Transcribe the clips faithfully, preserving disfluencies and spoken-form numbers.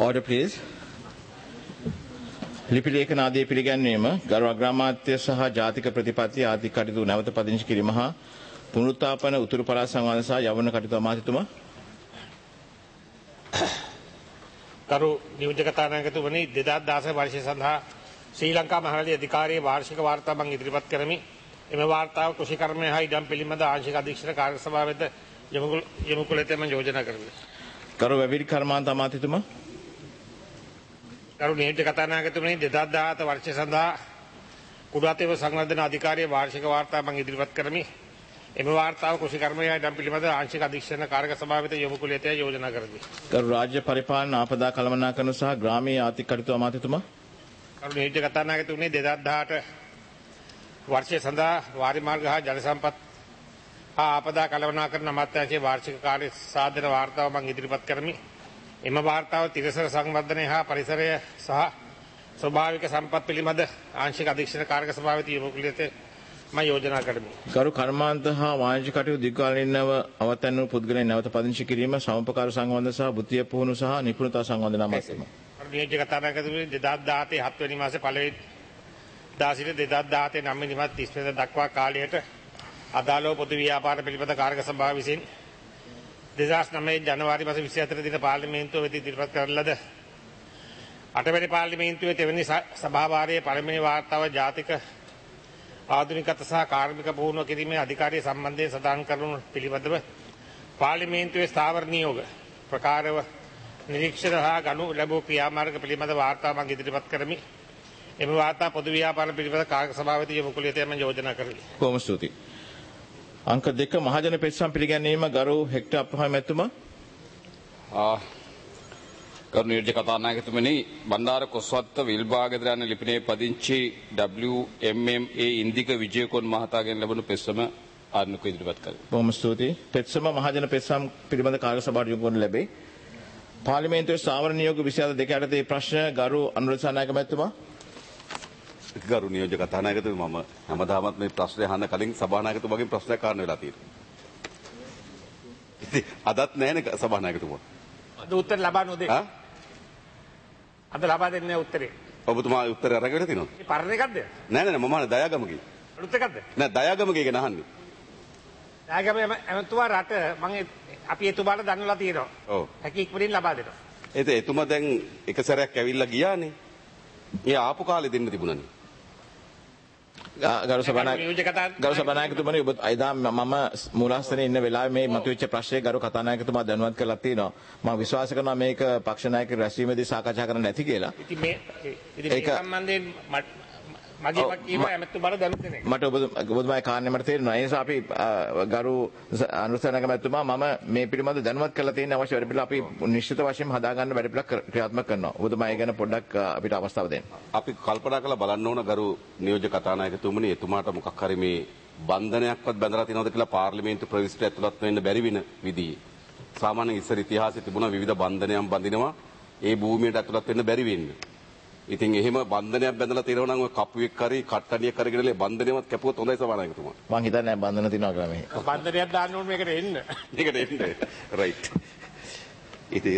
Order please. ලිපි ලේඛන ආදී පිළිගැන්වීම ගරු අග්‍රාමාත්‍ය සහ ජාතික ප්‍රතිපත්ති ආදී කටයුතු නැවත පදිංචි කිරීම හා පුනරුත්ථාපන උතුරු පළාත් සංවාද සහ යවන කටයුතු අමාත්‍යතුමා. ගරු නියෝජ්‍ය කතානායකතුමනි දෙදහස් දහසය වර්ෂය සඳහා ශ්‍රී ලංකා මහරජයේ අධිකාරියේ වාර්ෂික වාර්තා මම ඉදිරිපත් කරමි. එම වාර්තාව කෘෂිකර්මය හා ඉඩම් පිළිබඳ ආංශික අධීක්ෂණ කාර්ය සභාව වෙත යොමු කළ යුතුයි මම යෝජනා කරමි. ගරු වැවිලි කර්මාන්ත අමාත්‍යතුමා. ගරු නියෝජ්‍ය කතානායකතුමනි දෙදහස් දහහත වර්ෂය සඳහා කුඩාතේව සංවර්ධන අධිකාරියේ වාර්ෂික වාර්තා මම ඉදිරිපත් කරමි. එම වාර්තාව කෘෂිකර්මය හා ඉඩම් පිළිබඳ ආංශික අධීක්ෂණ කාර්ය සභාව වෙත යොමු කළ යුතුයි යෝජනා කරමි. ගරු රාජ්‍ය පරිපාලන ආපදා කළමනාකරණ සහ ග්‍රාමීය ආර්ථික කටයුතු අමාත්‍යතුමා. ගරු නියෝජ්‍ය කතානායකතුමනි දෙදහස් දහඅට වර්ෂය සඳහා වාරි මාර්ග හා ජල සම්පත් හා ආපදා කළමනාකරණ අමාත්‍යාංශයේ වාර්ෂික කාර්ය සාධන වාර්තාව මම ඉදිරිපත් කරමි. එම වාර්තාව තිරසර සංවර්ධනය හා පරිසරය සහ ස්වභාවික සම්පත් පිළිබඳ ආංශික අධීක්ෂණ කාර්ය සභාව වෙත යොමු කළ යුතුයි මම යෝජනා කරමි. ගරු කර්මාන්ත හා වාණිජ්‍ය කටයුතු දිග්කාලීනව අවතන් වූ පුද්ගලයන් නැවත පදිංචි කිරීම සමපකාර සංවර්ධන සහ බුද්ධිය පුහුණු සහ නිපුණතා සංවර්ධන අමාත්‍යතුමා. ගරු නියෝජ්‍ය කතානායකතුමනි දෙදහස් දහහතේ හත් වෙනි මාසේ පළවෙනි දා සිට දෙදහස් දහහතේ නව වෙනි මාස තිස් වෙනිදා දක්වා කාලයට අදාළව පොදු ව්‍යාපාර පිළිබඳ කාර්ය සභාව විසින් දෙදහස් නවය ජනවාරි මාස විසිහතර දින පාර්ලිමේන්තුව වෙත ඉදිරිපත් කරන ලද අටවැනි පාර්ලිමේන්තුවේ තෙවැනි සභාවාරයේ පළමුවැනි වාර්තාව ජාතික ආධුනිකත සහ කාර්මික පුහුණුව කිරීමේ අධිකාරිය සම්බන්ධයෙන් සඳහන් කරනු පිළිබඳව පාර්ලිමේන්තුවේ ස්ථාවර නියෝග ප්‍රකාරව නිරීක්ෂණ හා ගනු ලැබූ ක්‍රියාමාර්ග පිළිබඳ වාර්තාව මම ඉදිරිපත් කරමි. එම වාර්තා පොදු ව්‍යාපාර පිළිබඳ කාර්ය සභාව වෙත යොමු කළ යුතුයි මම යෝජනා කරමි. බොහොම ස්තුතියි. අංක දෙක මහජන පෙත්සම් පිළිගැනීම ගරු හෙක්ටර් අප්‍රහාම මැතිතුමා. ආ ගරු නියෝජ්‍ය කතානායකතුමනි බණ්ඩාර කොස්වත්ත විල්බාගෙදර යන ලිපිනේ පදිංචි ඩබ්ලිව් එම් එම් ඒ ඉන්දික විජයකොන් මහතාගෙන් ලැබුණු පෙත්සම ආරණ්‍යක ඉදිරිපත් කළා. බොහොම ස්තුතියි. පෙත්සම මහජන පෙත්සම් පිළිබඳ කාර්ය සභාවට යොමු කරනු ලැබේ. පාර්ලිමේන්තුවේ ස්ථාවර නියෝග විසිහත දෙක යටතේ ප්‍රශ්න ගරු අනුරාධ සනායක මැතිතුමා. ගරු නියෝජ්‍ය කතානායකතුමා මම හැමදාමත් මේ ප්‍රශ්නේ අහන්න කලින් සභානායකතුමාගෙන් ප්‍රශ්නයක් අහන්න වෙලා තියෙනවා. ඉතින් අදත් නැහැනේ සභානායකතුමා. අද උත්තර ලබා නොදේ. ආ? අද ලබා දෙන්නේ නැහැ උත්තරේ. ඔබතුමා උත්තර අරගෙන තිනවද? මේ පරණ එකක්ද? නෑ නෑ මම අහන්නේ දයාගමගේ. අලුත් එකක්ද? නෑ දයාගමගේ ගැන අහන්නේ. දාගම එමතුමා රට මම අපි එතුමාට දන්වලා තියෙනවා. ඔව්. හැකි ඉක්මනින් ලබා දෙනවා. ඒත් එතුමා දැන් එක සැරයක් ඇවිල්ලා ගියානේ. ඒ ආපු කාලේ දෙන්න තිබුණානේ. ගරු සභානායක ගරු සභානායකතුමනි ඔබ අයිදා මම මූලස්ථානයේ ඉන්න වෙලාවේ මේ මතුවෙච්ච ප්‍රශ්නේ ගරු කතානායකතුමා දැනුවත් කරලා තිනවා. මම විශ්වාස කරනවා මේක පක්ෂ නායක රැස්වීමේදී සාකච්ඡා කරන්න නැති කියලා. ඉතින් මේ ඉතින් මේ සම්බන්ධයෙන් මගේ වකීම එමෙතුමාට දැනුම් දෙන්නේ. මට ඔබ ඔබතුමාගේ කාරණේ මට තේරෙනවා. ඒ නිසා අපි ගරු අනුරාධ මැතිතුමා මම මේ පිළිබඳව දැනුවත් කරලා තියෙන අවශ්‍ය වැඩ පිළිවෙල අපි නිශ්චිත වශයෙන් හදා ගන්න වැඩ පිළිවෙලක් ක්‍රියාත්මක කරනවා. ඔබතුමා ඒ ගැන පොඩ්ඩක් අපිට අවස්ථාව දෙන්න. අපි කල්පනා කරලා බලන්න ඕන ගරු නියෝජ්‍ය කතානායකතුමනි එතුමාට මොකක් හරි මේ බන්ධනයක්වත් බැඳලා තියෙනවද කියලා පාර්ලිමේන්තු ප්‍රවිෂ්ඨ ඇතුළත් වෙන්න බැරි වෙන විදිහේ. සාමාන්‍යයෙන් ඉස්සර ඉතිහාසයේ තිබුණ විවිධ බන්ධනයන් බඳිනවා ඒ භූමියට ඇතුළත් වෙන්න බැරි වෙන්න. ඉතින් එහෙම බන්ධනයක් බැඳලා තියෙනවා නම් ඔය කපුවෙක් කරි කට්ටනියක් කරගෙන ඉල බන්ධනයවත් කැපුවොත් හොඳයි සභානායකතුමා. මං හිතන්නේ බන්ධන තියනවා කියලා මේ. බන්ධනයක් දාන්න ඕනේ මේකට එන්න. මේකට එන්න. රයිට්. ඉතින්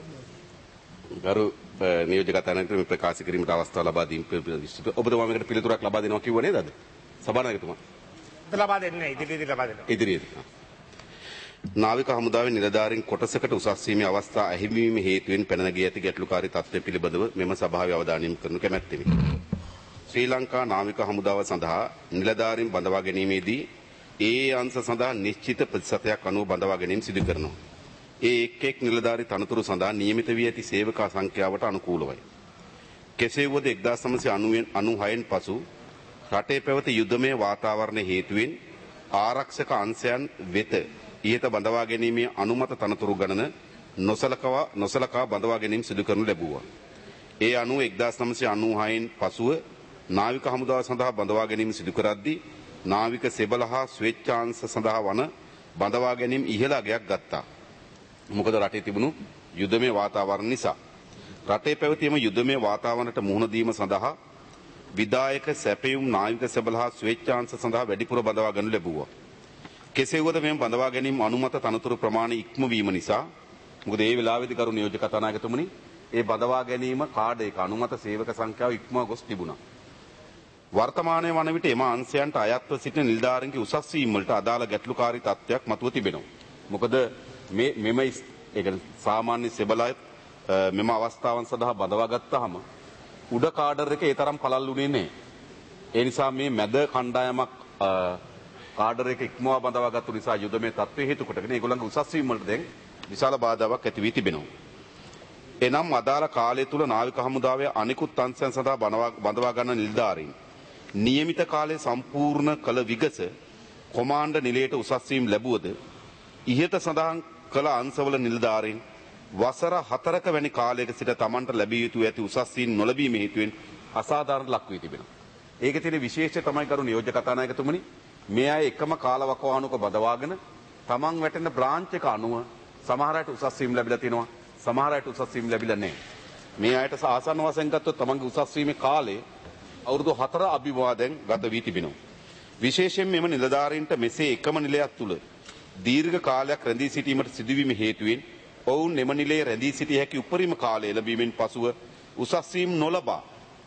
ගරු නියෝජ්‍ය කතානායකතුමා මේ ප්‍රකාශ කිරීමට අවස්ථාව ලබා දීම පිළිබඳව ඔබතුමා මේකට පිළිතුරක් ලබා දෙනවා කිව්ව නේද අද? සභානායකතුමා. ලබා දෙන්නේ ඉදිරියේදී ලබා දෙනවා. ඉදිරියේදී. නාවික හමුදාවේ නිලධාරීන් කොටසකට උසස් වීමේ අවස්ථා අහිමිවීම හේතුවෙන් පැන නැගී ඇති ගැටලුකාරී තත්ත්වය පිළිබඳව මෙම සභාවේ අවධානය යොමු කරනු කැමැත්තෙමි. ශ්‍රී ලංකා නාවික හමුදාව සඳහා නිලධාරීන් බඳවා ගැනීමේදී ඒ අංශ සඳහා නිශ්චිත ප්‍රතිශතයක් අනුව බඳවා ගැනීම සිදු කරනවා. ඒ එක් එක් නිලධාරී තනතුරු සඳහා නියමිත වී ඇති සේවකා සංඛ්‍යාවට අනුකූලවයි. කෙසේ වුවද එක්දාස් නවසිය අනූහයෙන් පසු රටේ පැවති යුද්ධමය වාතාවරණ හේතුවෙන් ආරක්ෂක අංශයන් වෙත ඊට බඳවා ගැනීමේ අනුමත තනතුරු ගණන නොසලකවා නොසලකා බඳවා ගැනීම සිදු කරනු ලැබුවා. ඒ අනුව එක්දාස් නවසිය අනූහයෙන් පසුව නාවික හමුදාව සඳහා බඳවා ගැනීම සිදු කරද්දී නාවික සෙබළ හා ස්වේච්ඡාංශ සඳහා වන බඳවා ගැනීම ඉහළ අගයක් ගත්තා. මොකද රටේ තිබුණු යුද්ධමය වාතාවරණ නිසා. රටේ පැවතීම යුද්ධමය වාතාවරණයට මුහුණ දීම සඳහා විදායක සැපයුම් නාවික සෙබළ හා ස්වේච්ඡාංශ සඳහා වැඩිපුර බඳවා ගනු ලැබුවා. කෙසේ වුවද මෙම බඳවා ගැනීම අනුමත තනතුරු ප්‍රමාණය ඉක්මවීම නිසා මොකද ඒ වෙලාවේදී කරු නියෝජ්‍ය කතානායකතුමනි ඒ බදවා ගැනීම කාඩ් එක අනුමත සේවක සංඛ්‍යාව ඉක්මව ගොස් තිබුණා. වර්තමානයේ වන විට එම අංශයන්ට අයත්ව සිටින නිලධාරීන්ගේ උසස් වීම වලට අදාළ ගැටලුකාරී තත්ත්වයක් මතුව තිබෙනවා. මොකද මේ මෙම ඒ කියන්නේ සාමාන්‍ය සෙබළයි මෙම අවස්ථාවන් සඳහා බදවා ගත්තාම උඩ කාඩර් එක ඒ තරම් පළල්ුනේ නැහැ. ඒ නිසා මේ මැද කණ්ඩායමක් කාඩර් එක ඉක්මවා බඳවාගත්තු නිසා යුදමේ තත්ත්වයේ හේතු කොටගෙන ඒගොල්ලන්ගේ උසස් වීම වලට දැන් විශාල බාධාවක් ඇති වී තිබෙනවා. එනම් අදාළ කාලය තුල නාවික හමුදාවේ අනිකුත් අංශයන් සඳහා බඳවා ගන්න නිලධාරීන් නියමිත කාලය සම්පූර්ණ කළ විගස කොමාන්ඩර් නිලයට උසස් වීම ලැබුවද ඉහත සඳහන් කළ අංශවල නිලධාරීන් වසර හතරක වැනි කාලයක සිට Tamanට ලැබිය යුතු ඇති උසස් වීම නොලැබීම හේතුවෙන් අසාධාරණ ලක් වී තිබෙනවා. ඒකේ තියෙන විශේෂය තමයි කරු නියෝජ්‍ය කතානායකතුමනි මේ අය එකම කාලවකවානුක බදවාගෙන Taman වැටෙන බ්‍රාන්ච් එක අනුව සමහර අයට උසස් වීම ලැබිලා තියෙනවා, සමහර අයට උසස් වීම ලැබිලා නැහැ. මේ අයට ආසන්න වශයෙන් ගත්තොත් Tamanගේ උසස් වීමේ කාලේ අවුරුදු හතර අභිවාදයෙන් ගත වී තිබෙනවා. විශේෂයෙන් මෙම නිලධාරීන්ට මෙසේ එකම නිලයක් තුල දීර්ඝ කාලයක් රැඳී සිටීමට සිදුවීම හේතුවෙන් ඔවුන් එම නිලයේ රැඳී සිටිය හැකි උපරිම කාලය ලැබීමෙන් පසුව උසස් වීම නොලබා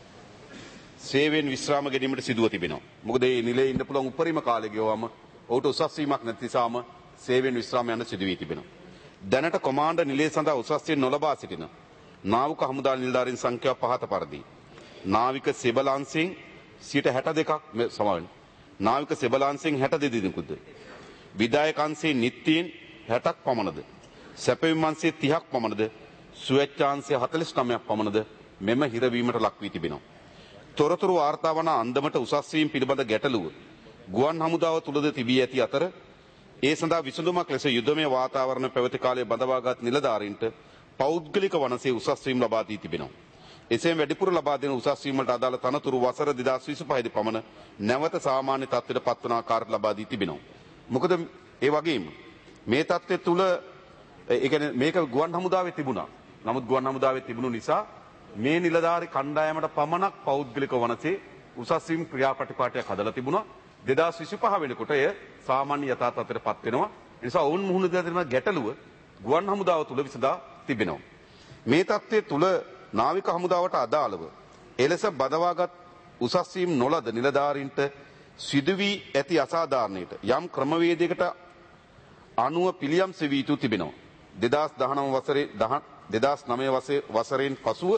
සේවයෙන් විශ්‍රාම ගැනීමට සිදුව තිබෙනවා. මොකද මේ නිලයේ ඉන්න පුළුවන් උපරිම කාලය ගෙවවම ඔහුට උසස් වීමක් නැති නිසාම සේවයෙන් විශ්‍රාම යන්න සිදු වී තිබෙනවා. දැනට කොමාන්ඩර් නිලයේ සඳහා උසස් වීම නොලබා සිටින නාවික හමුදා නිලධාරීන් සංඛ්‍යාව පහත පරිදි නාවික සෙබලාංශයෙන් සිට හැට දෙකක් සමාවෙන්න. නාවික සෙබලාංශයෙන් හැට දෙක දිනකුද. විදායක අංශයෙන් නිත්‍යයෙන් හැටක් පමණද. සැපයුම් අංශයේ තිහක් පමණද. සුවැච්ඡාංශයේ හතළිස් නවයක් පමණද මෙම හිරවීමට ලක් වී තිබෙනවා. තොරතුරු වාර්තා වන අන්දමට උසස් වීම පිළිබඳ ගැටලුව ගුවන් හමුදාව තුලද තිබී ඇති අතර ඒ සඳහා විසඳුමක් ලෙස යුදමය වාතාවරණ පැවති කාලයේ බඳවාගත් නිලධාරීන්ට පෞද්ගලික වනසේ උසස් වීම ලබා දී තිබෙනවා. එසේම වැඩිපුර ලබා දෙන උසස් වීම වලට අදාළ තනතුරු වසර දෙදාස් විසිපහ දී පමණ නැවත සාමාන්‍ය තත්ත්වයට පත්වන ආකාරයට ලබා දී තිබෙනවා. මොකද ඒ වගේම මේ තත්ත්වය තුල ඒ කියන්නේ මේක ගුවන් හමුදාවේ තිබුණා. නමුත් ගුවන් හමුදාවේ තිබුණු නිසා මේ නිලධාරී කණ්ඩායමට පමණක් පෞද්ගලික වනසේ උසස් වීම ක්‍රියාපටිපාටියක් හදලා තිබුණා. දෙදාස් විසිපහ වෙනකොට එය සාමාන්‍ය යථා තත්ත්වයට පත් වෙනවා. ඒ නිසා ඔවුන් මුහුණ දෙන ගැටලුව ගුවන් හමුදාව තුල විසඳා තිබෙනවා. මේ තත්ත්වයේ තුල නාවික හමුදාවට අදාළව එලෙස බදවාගත් උසස් වීම නොලද නිලධාරීන්ට සිදුවී ඇති අසාධාරණයට යම් ක්‍රමවේදයකට අනුව පිළියම් සෙවී යුතු තිබෙනවා. දෙදාස් දහනව වසරේ දෙදාස් නවය වසරෙන් පසුව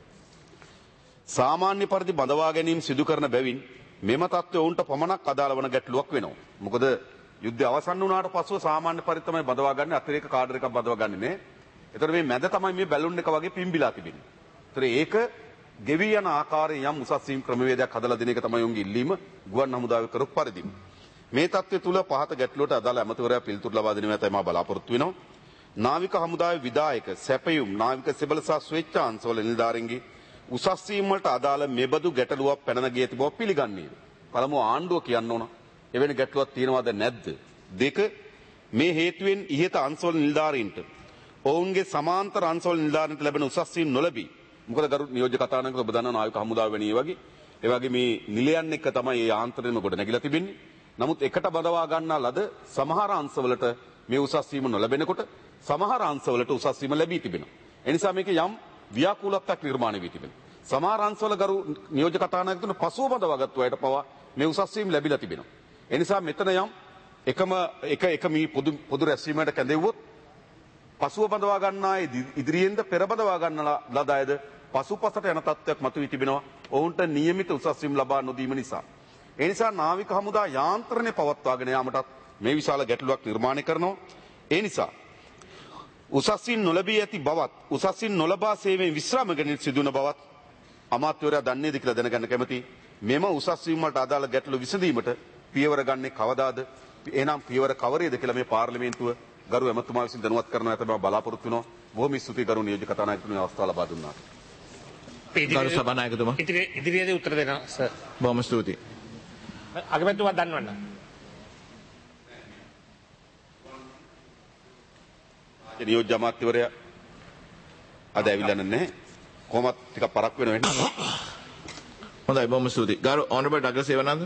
සාමාන්‍ය පරිදි බඳවා ගැනීම සිදු කරන බැවින් මෙම තත්ත්වය ඔවුන්ට පමණක් අදාළ වන ගැටලුවක් වෙනවා. මොකද යුද්ධය අවසන් වුණාට පසුව සාමාන්‍ය පරිදි තමයි බඳවා ගන්න, අතිරේක කාඩර් එකක් බඳවා ගන්නේ නේ. ඒතර මේ මැද තමයි මේ බැලුන් එක වගේ පිම්බිලා තිබෙන්නේ. ඒතර ඒක ගෙවි යන ආකාරයෙන් යම් උසස් වීම ක්‍රමවේදයක් හදලා දෙන එක තමයි උන්ගේ ඉල්ලීම ගුවන් හමුදාවේ කරපු පරිදි. මේ තත්ත්වය තුල පහත ගැටලුවට අදාළ ඇමතිවරයා පිළිතුරු ලබා දෙනවා තමයි මා බලාපොරොත්තු වෙනවා. නාවික හමුදාවේ විධායක සැපයුම් නාවික සෙබළ සහ ස්වේච්ඡා අංශවල නිලධාරීන්ගේ උසස් වීම වලට අදාළ මෙබඳු ගැටලුවක් පැන නගී ඇති බව පිළිගන්නේ. පළමුව ආණ්ඩුව කියන්න ඕන එවැනි ගැටලුවක් තියෙනවද නැද්ද? දෙක මේ හේතුවෙන් ඉහත අංශවල නිලධාරීන්ට ඔවුන්ගේ සමාන්තර අංශවල නිලධාරීන්ට ලැබෙන උසස් වීම නොලැබී. මොකද ගරු නියෝජ්‍ය කතානායක ඔබ දන්නා නාවික හමුදාව වැනි වගේ ඒ වගේ මේ නිලයන් එක්ක තමයි මේ ආන්තරණයම ගොඩ නැගිලා තිබෙන්නේ. නමුත් එකට බඳවා ගන්නා ලද සමහර අංශවලට මේ උසස් වීම නොලැබෙනකොට සමහර අංශවලට උසස් වීම ලැබී තිබෙනවා. ඒ නිසා මේක යම් ව්‍යාකූලත්වයක් නිර්මාණය වී තිබෙනවා. සමහර අංශවල ගරු නියෝජ්‍ය කතානායකතුන පසුව බඳවාගත්තු අයට පවා මේ උසස් වීම ලැබිලා තිබෙනවා. ඒ නිසා මෙතන යම් එකම එක එක මේ පොදු පොදු රැස්වීමකට කැඳෙව්වොත් පසුව බඳවා ගන්නා ඉදිරියෙන්ද පෙර බඳවා ගන්න ලද අයද පසුපසට යන තත්ත්වයක් මතුවී තිබෙනවා. ඔවුන්ට නියමිත උසස් වීම ලබා නොදීම නිසා. ඒ නිසා නාවික හමුදා යාන්ත්‍රණය පවත්වාගෙන යාමටත් මේ විශාල ගැටලුවක් නිර්මාණය කරනවා. ඒ නිසා උසස් වීම නොලැබී ඇති බවත් උසස් වීම නොලබා සේවයෙන් විශ්‍රාම ගැනීම සිදුවන බවත් අමාත්‍යවරයා දන්නේද කියලා දැනගන්න කැමතියි. මෙම උසස් වීම වලට අදාළ ගැටලු විසඳීමට පියවර ගන්නේ කවදාද? එනම් පියවර කවරේද කියලා මේ පාර්ලිමේන්තුව ගරු ඇමතුමා විසින් දැනුවත් කරනවා ඇත බව බලාපොරොත්තු වෙනවා. බොහොම ස්තුතියි ගරු නියෝජ්‍ය කතානායකතුමනි අවස්ථාව ලබා දුන්නාට. ගරු සභානායකතුමා ඉදිරියේදී උත්තර දෙනවා සර්. බොහොම ස්තුතියි. අගමැතිතුමා දන්වන්න. නියෝජ්‍ය අමාත්‍යවරයා අද ඇවිල්ලා නැහැ. කොහොමත් ටිකක් පරක් වෙන වෙන්නේ. හොඳයි බොහොම ස්තුතියි. ගරු honorable Douglas Evananda.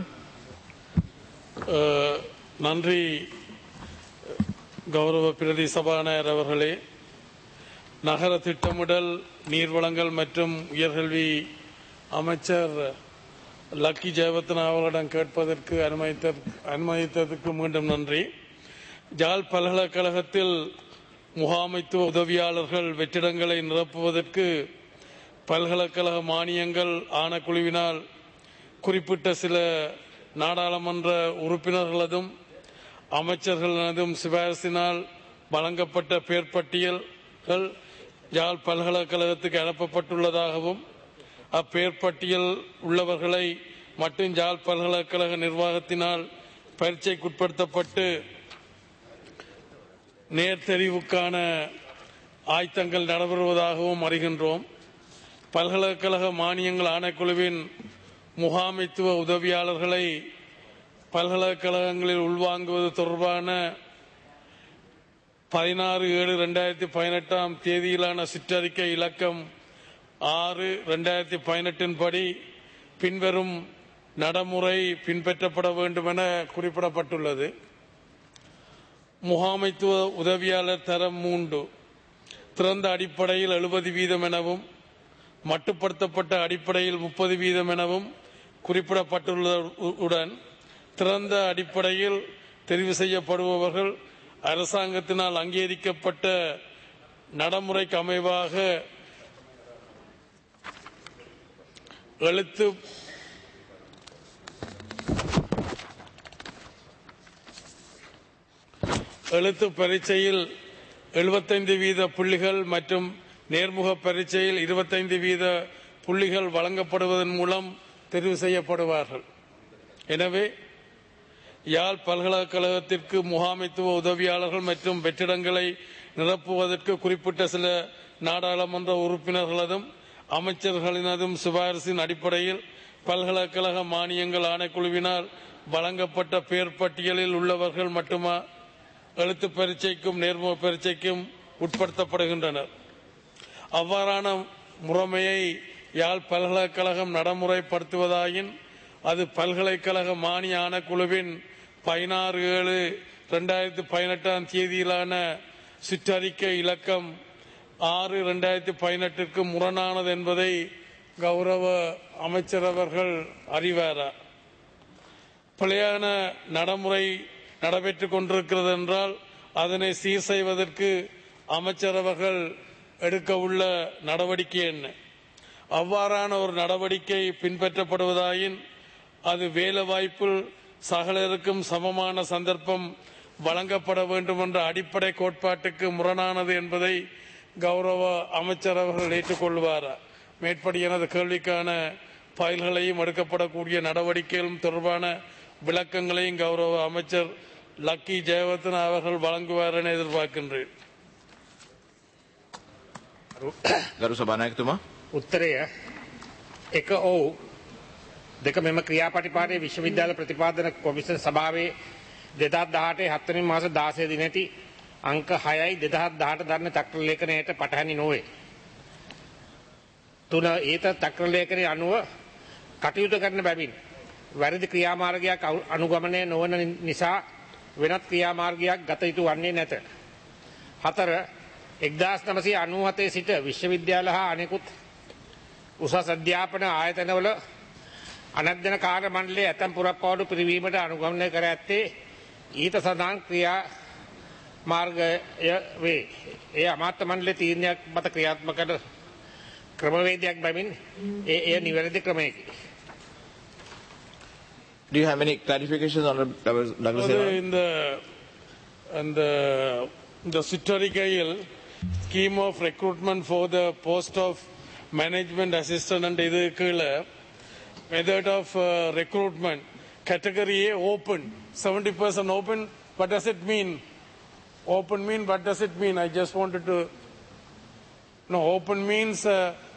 நன்றி கௌரவ பிரதி சபாநாயகர் அவர்களே. நகர திட்டமிடல் நீர்வளங்கள் மற்றும் உயர்கல்வி அமைச்சர் லக்கி ஜெயவர்தனா அவர்களிடம் கேட்பதற்கு அனுமதித்த அனுமதித்ததற்கு மீண்டும் நன்றி. ஜாழ் பல்கலைக்கழகத்தில் முகாமைத்துவ உதவியாளர்கள் வெற்றிடங்களை நிரப்புவதற்கு பல்கலைக்கழக மானியங்கள் ஆணைக்குழுவினால் குறிப்பிட்ட சில நாடாளுமன்ற உறுப்பினர்களதும் அமைச்சர்களதும் சிபாரிசினால் வழங்கப்பட்ட பேர்பட்டியல்கள் யாழ் பல்கலைக்கழகத்துக்கு அனுப்பப்பட்டுள்ளதாகவும் அப்பேர்பட்டியல் உள்ளவர்களை மட்டும் யாழ் பல்கலைக்கழக நிர்வாகத்தினால் பரீட்சைக்குட்படுத்தப்பட்டு நேர்தெரிவுக்கான ஆயத்தங்கள் நடைபெறுவதாகவும் அறிகின்றோம். பல்கலைக்கழக மானியங்கள் ஆணைக்குழுவின் முகாமைத்துவ உதவியாளர்களை பல்கலைக்கழகங்களில் உள்வாங்குவது தொடர்பான பதினாறு ஏழு இரண்டாயிரத்தி பதினெட்டாம் தேதியிலான சிற்றறிக்கை இலக்கம் ஆறு இரண்டாயிரத்தி பதினெட்டின் படி பின்வரும் நடைமுறை பின்பற்றப்பட வேண்டும் என குறிப்பிடப்பட்டுள்ளது. முகாமைத்துவ உதவியாளர் தரம் மூன்று திறந்த அடிப்படையில் எழுபது வீதம் எனவும் மட்டுப்படுத்தப்பட்ட அடிப்படையில் முப்பது வீதம் எனவும் குறிப்பிடப்பட்டுள்ளதுடன் திறந்த அடிப்படையில் தெரிவு செய்யப்படுபவர்கள் அரசாங்கத்தினால் அங்கீகரிக்கப்பட்ட நடைமுறைக்கு அமைவாக எழுத்து எழுத்து பரீட்சையில் எழுபத்தைந்து வீத புள்ளிகள் மற்றும் நேர்முக பரீட்சையில் இருபத்தைந்து வீத புள்ளிகள் வழங்கப்படுவதன் மூலம் தெரிவு செய்யப்படுவார்கள். எனவே யாழ் பல்கலைக்கழகத்திற்கு முகாமைத்துவ உதவியாளர்கள் மற்றும் வெற்றிடங்களை நிரப்புவதற்கு குறிப்பிட்ட சில நாடாளுமன்ற உறுப்பினர்களதும் அமைச்சர்களினதும் சிபாரிசின் அடிப்படையில் பல்கலைக்கழக மானியங்கள் ஆணைக்குழுவினால் வழங்கப்பட்ட பேர் பட்டியலில் உள்ளவர்கள் மட்டுமா எழுத்து பரீட்சைக்கும் நேர்முக பரீட்சைக்கும் உட்படுத்தப்படுகின்றனர். அவ்வாறான முறைமையை யாழ் பல்கலைக்கழகம் நடைமுறைப்படுத்துவதாயின் அது பல்கலைக்கழக மானிய ஆணைக்குழுவின் பதினாறு ஏழு இரண்டாயிரத்தி பதினெட்டாம் தேதியிலான சிற்றறிக்கை இலக்கம் ஆறு இரண்டாயிரத்தி பதினெட்டிற்கு முரணானது என்பதை கௌரவ அமைச்சர் அவர்கள் அறிவாரா? பிழையான நடைமுறை நடைபெற்றுக் கொண்டிருக்கிறது என்றால் அதனை சீர் செய்வதற்கு அமைச்சர் அவர்கள் எடுக்க உள்ள நடவடிக்கை என்ன? அவ்வாறான ஒரு நடவடிக்கை பின்பற்றப்படுவதாயின் அது வேலை வாய்ப்பில் சகலருக்கும் சமமான சந்தர்ப்பம் வழங்கப்பட வேண்டும் என்ற அடிப்படை கோட்பாட்டுக்கு முரணானது என்பதை கௌரவ அமைச்சர் அவர்கள் ஏற்றுக்கொள்வாரா? மேற்படி எனது கேள்விக்கான பயில்களையும் எடுக்கப்படக்கூடிய நடவடிக்கைகளும் தொடர்பான விளக்கங்களையும் கௌரவ அமைச்சர் லக்கி ஜெயவர்தனா அவர்கள் வழங்குவார் என எதிர்பார்க்கின்றேன். ගරු සභානායකතුමා උත්තරය එක ඔව් දෙක මෙම ක්‍රියාපටිපාටියේ විශ්වවිද්‍යාල ප්‍රතිපාදන කොමිසම සභාවේ දෙදහස් දහඅටේ හත් වෙනි මාස දාසය දිනේදී අංක හයයි දෙදහස් දහඅට දරන චක්‍ර ලේඛනයට පටහැනි නොවේ. තුන ඊට චක්‍ර ලේඛනයේ අනුව කටයුතු කරන බැවින් වැරදි ක්‍රියාමාර්ගයක් අනුගමනය නොවන නිසා වෙනත් ක්‍රියාමාර්ගයක් ගත යුතු වන්නේ නැත. හතර එක්දාස් නවසිය අනූහතේ සිට විශ්වවිද්‍යාල හා අනෙකුත් උසස් අධ්‍යාපන ආයතනවල අනධ්‍යයන කාර්ය මණ්ඩලයේ ඇතැම් පුරප්පාඩු පිරිවීමට අනුගමනය කර ඇත්තේ ඊට සඳහන් ක්‍රියා මාර්ගය වේ. ඒ අමාත්‍ය මණ්ඩලයේ තීරණයක් මත ක්‍රියාත්මක කරන ක්‍රමවේදයක් බැවින් ඒ එය නිවැරදි ක්‍රමයකි. Do you have any clarifications on Douglas? இந்த அந்த இந்த சிற்றறிக்கையில் scheme of recruitment for the post of management assistant and இது கீழே method of uh, recruitment category A open seventy percent open. What does it mean? Open mean what does it mean? I just wanted to no open means uh,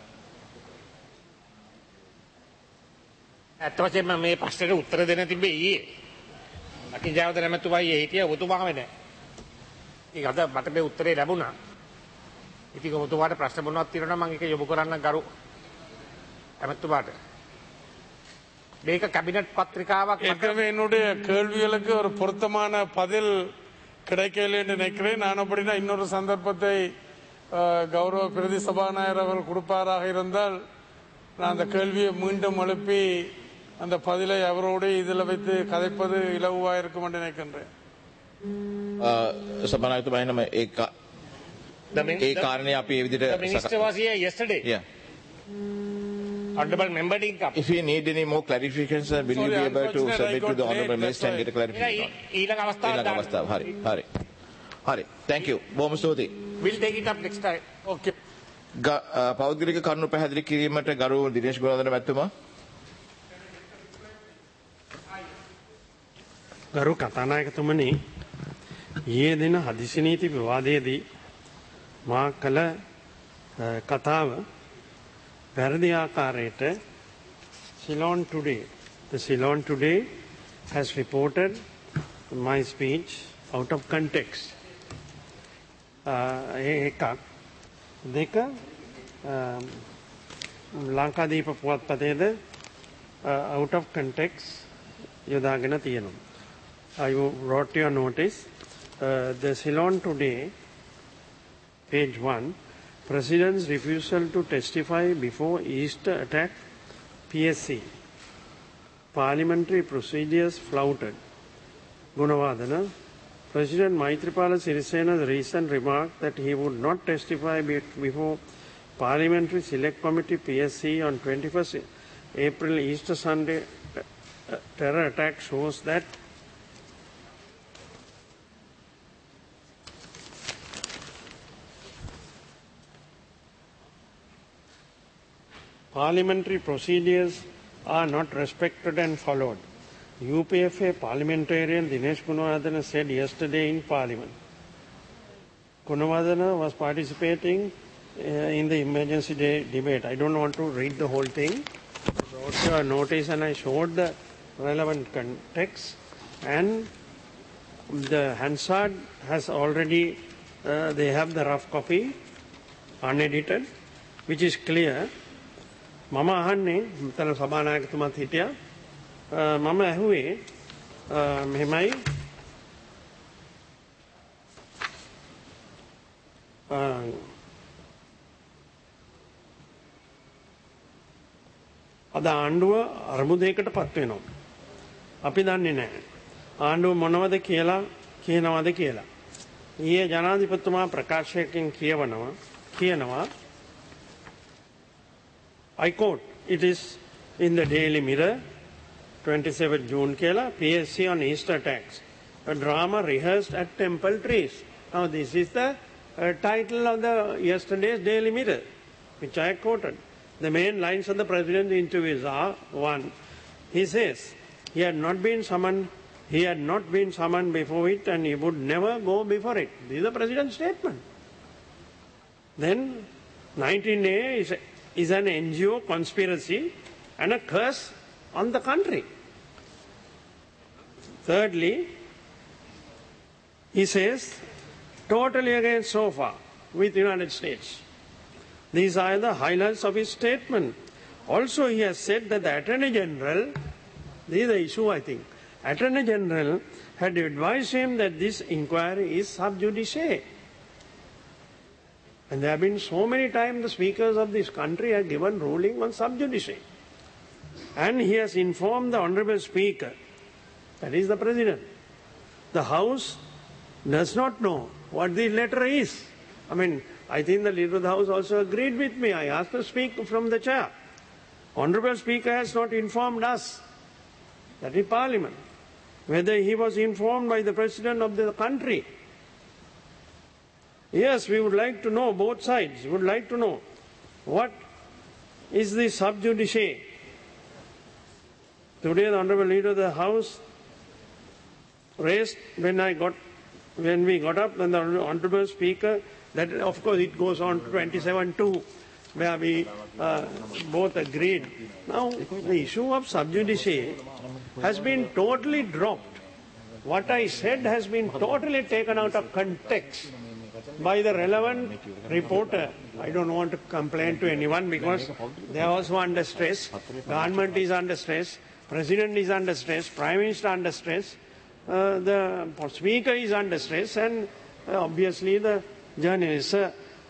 ඇත්ත වශයෙන්ම මේ ප්‍රශ්නෙට උත්තර දෙන්න තිබ්බේ ඊයේ. ලකි ජයවර්ධන මැතිතුමායි හිටියා ඔබතුමාම නැහැ. ඒක අද මට මේ උත්තරේ ලැබුණා. ඉතින් ඔබතුමාට ප්‍රශ්න මොනවද තියෙනවා නම් මම ඒක යොමු කරන්න ගරු ඇමතුමාට. මේක කැබිනට් පත්‍රිකාවක් ஏற்கனவே என்னுடைய கேள்விகளுக்கு ஒரு பொருத்தமான பதில் கிடைக்கல என்று நினைக்கிறேன். நான் அப்படின்னா இன்னொரு சந்தர்ப்பத்தை அஹ், கௌரவ பிரதி சபாநாயகர் அவர்கள் கொடுப்பாராக இருந்தால் நான் அந்த கேள்வியை மீண்டும் எழுப்பி அந்த பதிலை அவரோடு இதில் வைத்து கதைப்பது இலகுவாக இருக்கும் என்று நினைக்கின்றேன். සභානායකතුමා එහෙනම් ඒ කා- The min- ඒ the- කාරණේ අපි ඒ විදිහට The minister was here yesterday. Yeah. Honorable member didn't come. If you need any more clarifications, uh, will you Sorry, be able to unfortunately, I submit to got the late, honourable that's minister and why. get a clarification? ඊළඟ අවස්ථාව ඊළඟ දාන්න. අවස්ථාව. හරි. හරි. හරි. Thank you. බොහොම ස්තුතියි. We'll take it up next time. Okay. ග- අ, පෞද්ගලික කරුණු පැහැදිලි කිරීමට ගරු දිනේෂ් ගුණවර්ධන මැතිතුමා. ගරු කතානායකතුමනි, ඊයේ දින හදිසි නීති විවාදයේදී මා කළ අ, කතාව වැරදි ආකාරයට Ceylon Today, the Ceylon Today has reported my speech out of context. Uh, ඒ එකක්. දෙක, um, Lankadeepa පුවත්පතේද uh, out of context යොදාගෙන තියෙනවා. I wrote your notice. Uh, the Ceylon Today, page one, President's refusal to testify before Easter attack, P S C. Parliamentary procedures flouted. Gunawardena, President Maithripala Sirisena's recent remark that he would not testify be- before Parliamentary Select Committee P S C on twenty-first April Easter Sunday uh, terror attack shows that parliamentary procedures are not respected and followed. U P F A parliamentarian Dinesh Gunawardena said yesterday in Parliament. Gunawardena was participating uh, in the emergency de- debate. I don't want to read the whole thing. I wrote your notice and I showed the relevant context, and the Hansard has already, uh, they have the rough copy, unedited, which is clear. මම අහන්නේ මෙතන සභානායකතුමාත් හිටියා මම ඇහුවේ මෙහෙමයි අද ආණ්ඩුව අර්බුදයකට පත් වෙනවා. අපි දන්නේ නැහැ. ආණ්ඩුව මොනවද කියලා කියනවද කියලා. ඊයේ ජනාධිපතිතුමා ප්‍රකාශයකින් කියවනවා කියනවා I quote, it is in the Daily Mirror, twenty-seventh June Kela, P S C on Easter attacks, a drama rehearsed at Temple Trees. Now this is the uh, title of the yesterday's Daily Mirror, which I quoted. The main lines of the President's interviews are, one, he says he had not been summoned, he had not been summoned before it and he would never go before it. This is the President's statement. Then nineteen A is is an N G O conspiracy and a curse on the country. Thirdly, he says, totally against SOFA with the United States. These are the highlights of his statement. Also, he has said that the Attorney General, this is the issue I think, Attorney General had advised him that this inquiry is sub judice. And there have been so many times the speakers of this country have given ruling on sub judice. And he has informed the Honourable Speaker, that is the President. The House does not know what the letter is. I mean, I think the Leader of the House also agreed with me. I asked to speak from the chair. Honourable Speaker has not informed us, that is Parliament, whether he was informed by the President of the country. Yes, we would like to know, both sides, we would like to know what is the sub judice. Today the Honourable Leader of the House raised, when I got, when we got up, and the Honourable Speaker, that of course it goes on to twenty-seven two, where we uh, both agreed. Now the issue of sub judice has been totally dropped. What I said has been totally taken out of context by the relevant reporter. I don't want to complain to anyone because they are also under stress. Government is under stress. President is under stress. Prime Minister under stress. Uh, the Speaker is under stress, and uh, obviously the journalists. Uh,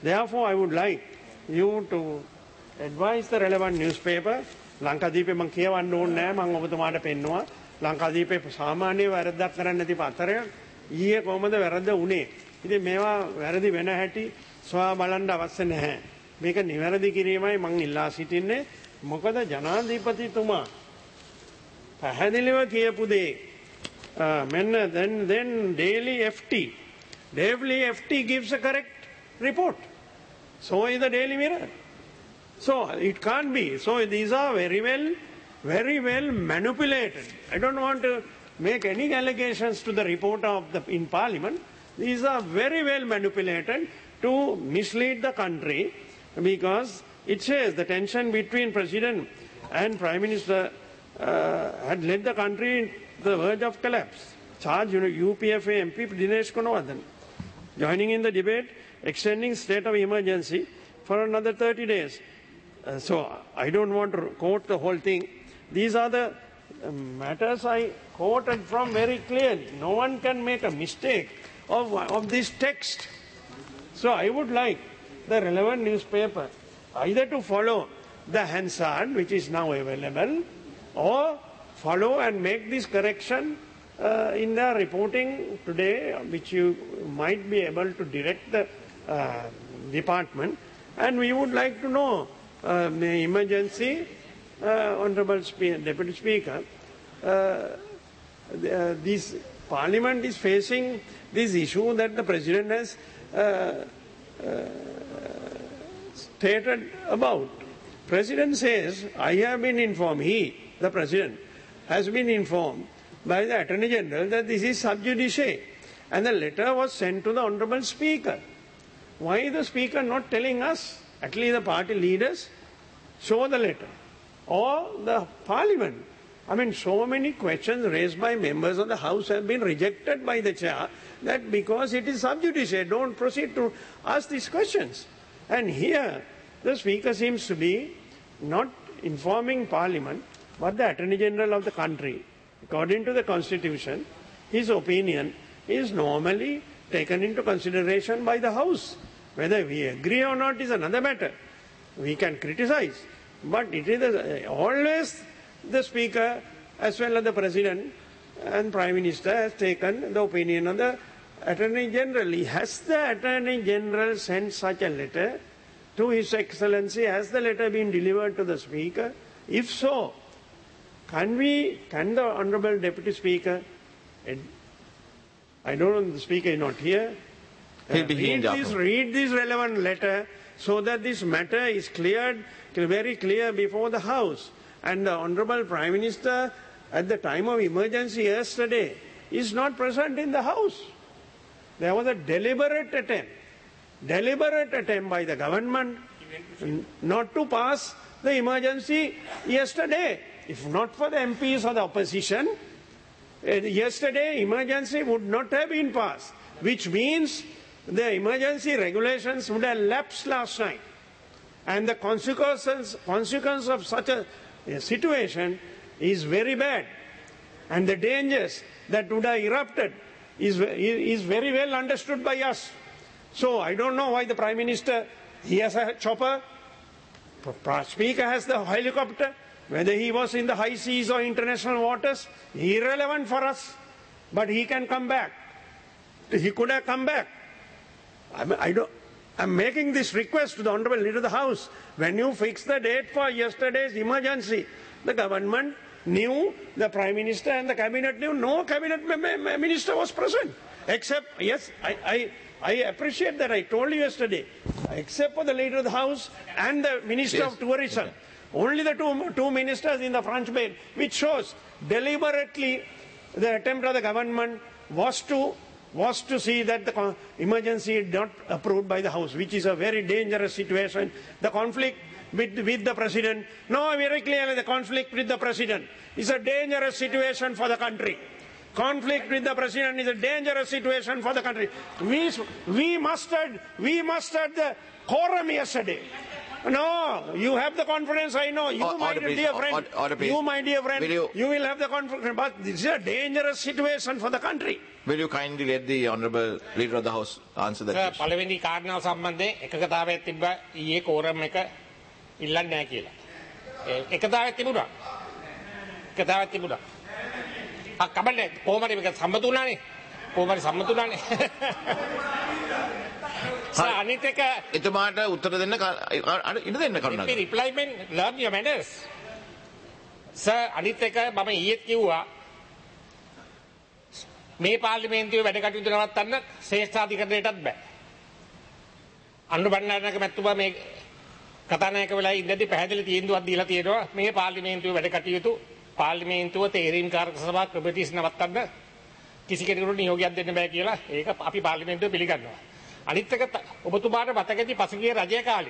Therefore, I would like you to advise the relevant newspaper. ලංකාදීපේ මම කියවන්න ඕනේ නෑ මම ඔබතුමාට පෙන්නවා ලංකාදීපේ සාමාන්‍ය වැරද්දක් කරන්න නැති පත්තරයක් ඊයේ කොහමද වැරද්ද වුනේ ඉතින් මේවා වැරදි වෙන හැටි සොයා බලන්න අවශ්‍ය නැහැ මේක නිවැරදි කිරීමයි මම ඉල්ලා සිටින්නේ මොකද ජනාධිපතිතුමා පැහැදිලිව කියපු දේ මෙන්න then then daily F T daily F T gives a correct report so is the Daily Mirror. So it can't be. So these are very well, very well manipulated. I don't want to make any allegations to the reporter of the in Parliament. These are very well manipulated to mislead the country because it says the tension between President and Prime Minister uh, had led the country to the verge of collapse. Charge you know, U P F A M P Dinesh Gunawardene joining in the debate, extending state of emergency for another thirty days. Uh, so I don't want to quote the whole thing. These are the uh, matters I quoted from very clearly. No one can make a mistake of, of this text. So I would like the relevant newspaper either to follow the Hansard, which is now available, or follow and make this correction uh, in the reporting today, which you might be able to direct the uh, department. And we would like to know uh, the emergency, uh, Honorable Spe- Deputy Speaker, uh, the, uh, this Parliament is facing this issue that the President has uh, uh, stated about. President says, I have been informed, he, the President, has been informed by the Attorney General that this is sub judice, and the letter was sent to the Honorable Speaker. Why is the Speaker not telling us, at least the party leaders, show the letter, or the Parliament? I mean, so many questions raised by members of the House have been rejected by the Chair that because it is sub judice, don't proceed to ask these questions. And here, the Speaker seems to be not informing Parliament, but the Attorney General of the country. According to the Constitution, his opinion is normally taken into consideration by the House. Whether we agree or not is another matter. We can criticize, but it is the, always the Speaker as well as the President and Prime Minister has taken the opinion of the Attorney General. Has the Attorney General sent such a letter to His Excellency? Has the letter been delivered to the Speaker? If so, can we, can the Honourable Deputy Speaker, I don't know, the Speaker is not here, He'll be here in read, this, Japan. read this relevant letter so that this matter is cleared, very clear before the House. And the Honourable Prime Minister, at the time of emergency yesterday, is not present in the House. There was a deliberate attempt, deliberate attempt by the government not to pass the emergency yesterday. If not for the M Ps or the opposition, yesterday emergency would not have been passed, which means the emergency regulations would have lapsed last night. And the consequences, consequence of such a, a situation is very bad. And the dangers that would have erupted is, is very well understood by us. So I don't know why the Prime Minister, he has a chopper, Speaker has the helicopter, whether he was in the high seas or international waters, irrelevant for us. But he can come back. He could have come back. I mean, I don't, I'm making this request to the Honourable Leader of the House. When you fix the date for yesterday's emergency, the government knew, the Prime Minister and the Cabinet knew, no Cabinet Minister was present. Except, yes, I, I, I appreciate that, I told you yesterday, except for the Leader of the House and the Minister Yes. of Tourism. Okay. Only the two, two ministers in the front bench, which shows deliberately the attempt of the government was to was to see that the emergency is not approved by the House, which is a very dangerous situation. The conflict with, with the President, no, very clearly the conflict with the President is a dangerous situation for the country. Conflict with the President is a dangerous situation for the country. We, we, mustered, we mustered the quorum yesterday. No, you have the confidence, I know. You, Or- my order, please. dear Or- friend, order, order, please. you, my dear friend, Will you- you will have the confidence. But this is a dangerous situation for the country. Will you kindly let the Honourable Leader of the House answer that question? පළවෙනි කාරණාව සම්බන්ධයෙන් එකකතාවයක් තිබ්බ ඊයේ කෝරම් එක ඉල්ලන්නේ නැහැ කියලා. ඒ එකතාවයක් තිබුණා. එකතාවයක් තිබුණා. ආ කමන්නේ කොහොමද මේක සම්මත වුණානේ? කොහොමද සම්මත වුණානේ? සර් අනිත් එක එතුමාට උත්තර දෙන්න ක- අර ඉඩ දෙන්න කරුණාකරලා. reply men learn your manners. Sir අනිත් එක මම ඊයේත් කිව්වා මේ පාර්ලිමේන්තුවේ වැඩ කටයුතු නවත්තන්න ශ්‍රේෂ්ඨාධිකරණයටත් බෑ. අනුර බණ්ඩාරනායක මැතිතුමා මේ කතානායක වෙලා ඉඳදී පැහැදිලි තීන්දුවක් දීලා තියෙනවා මේ පාර්ලිමේන්තුවේ වැඩ කටයුතු පාර්ලිමේන්තුව තේරීම්කාරක සභාව ප්‍රොපර්ටිස් නවත්තන්න කිසි කෙනෙකුට නියෝගයක් දෙන්න බෑ කියලා ඒක අපි පාර්ලිමේන්තුවේ පිළිගන්නවා. අනිත් එක ත- ඔබතුමාට මතකයි පසුගිය රජය කාලේ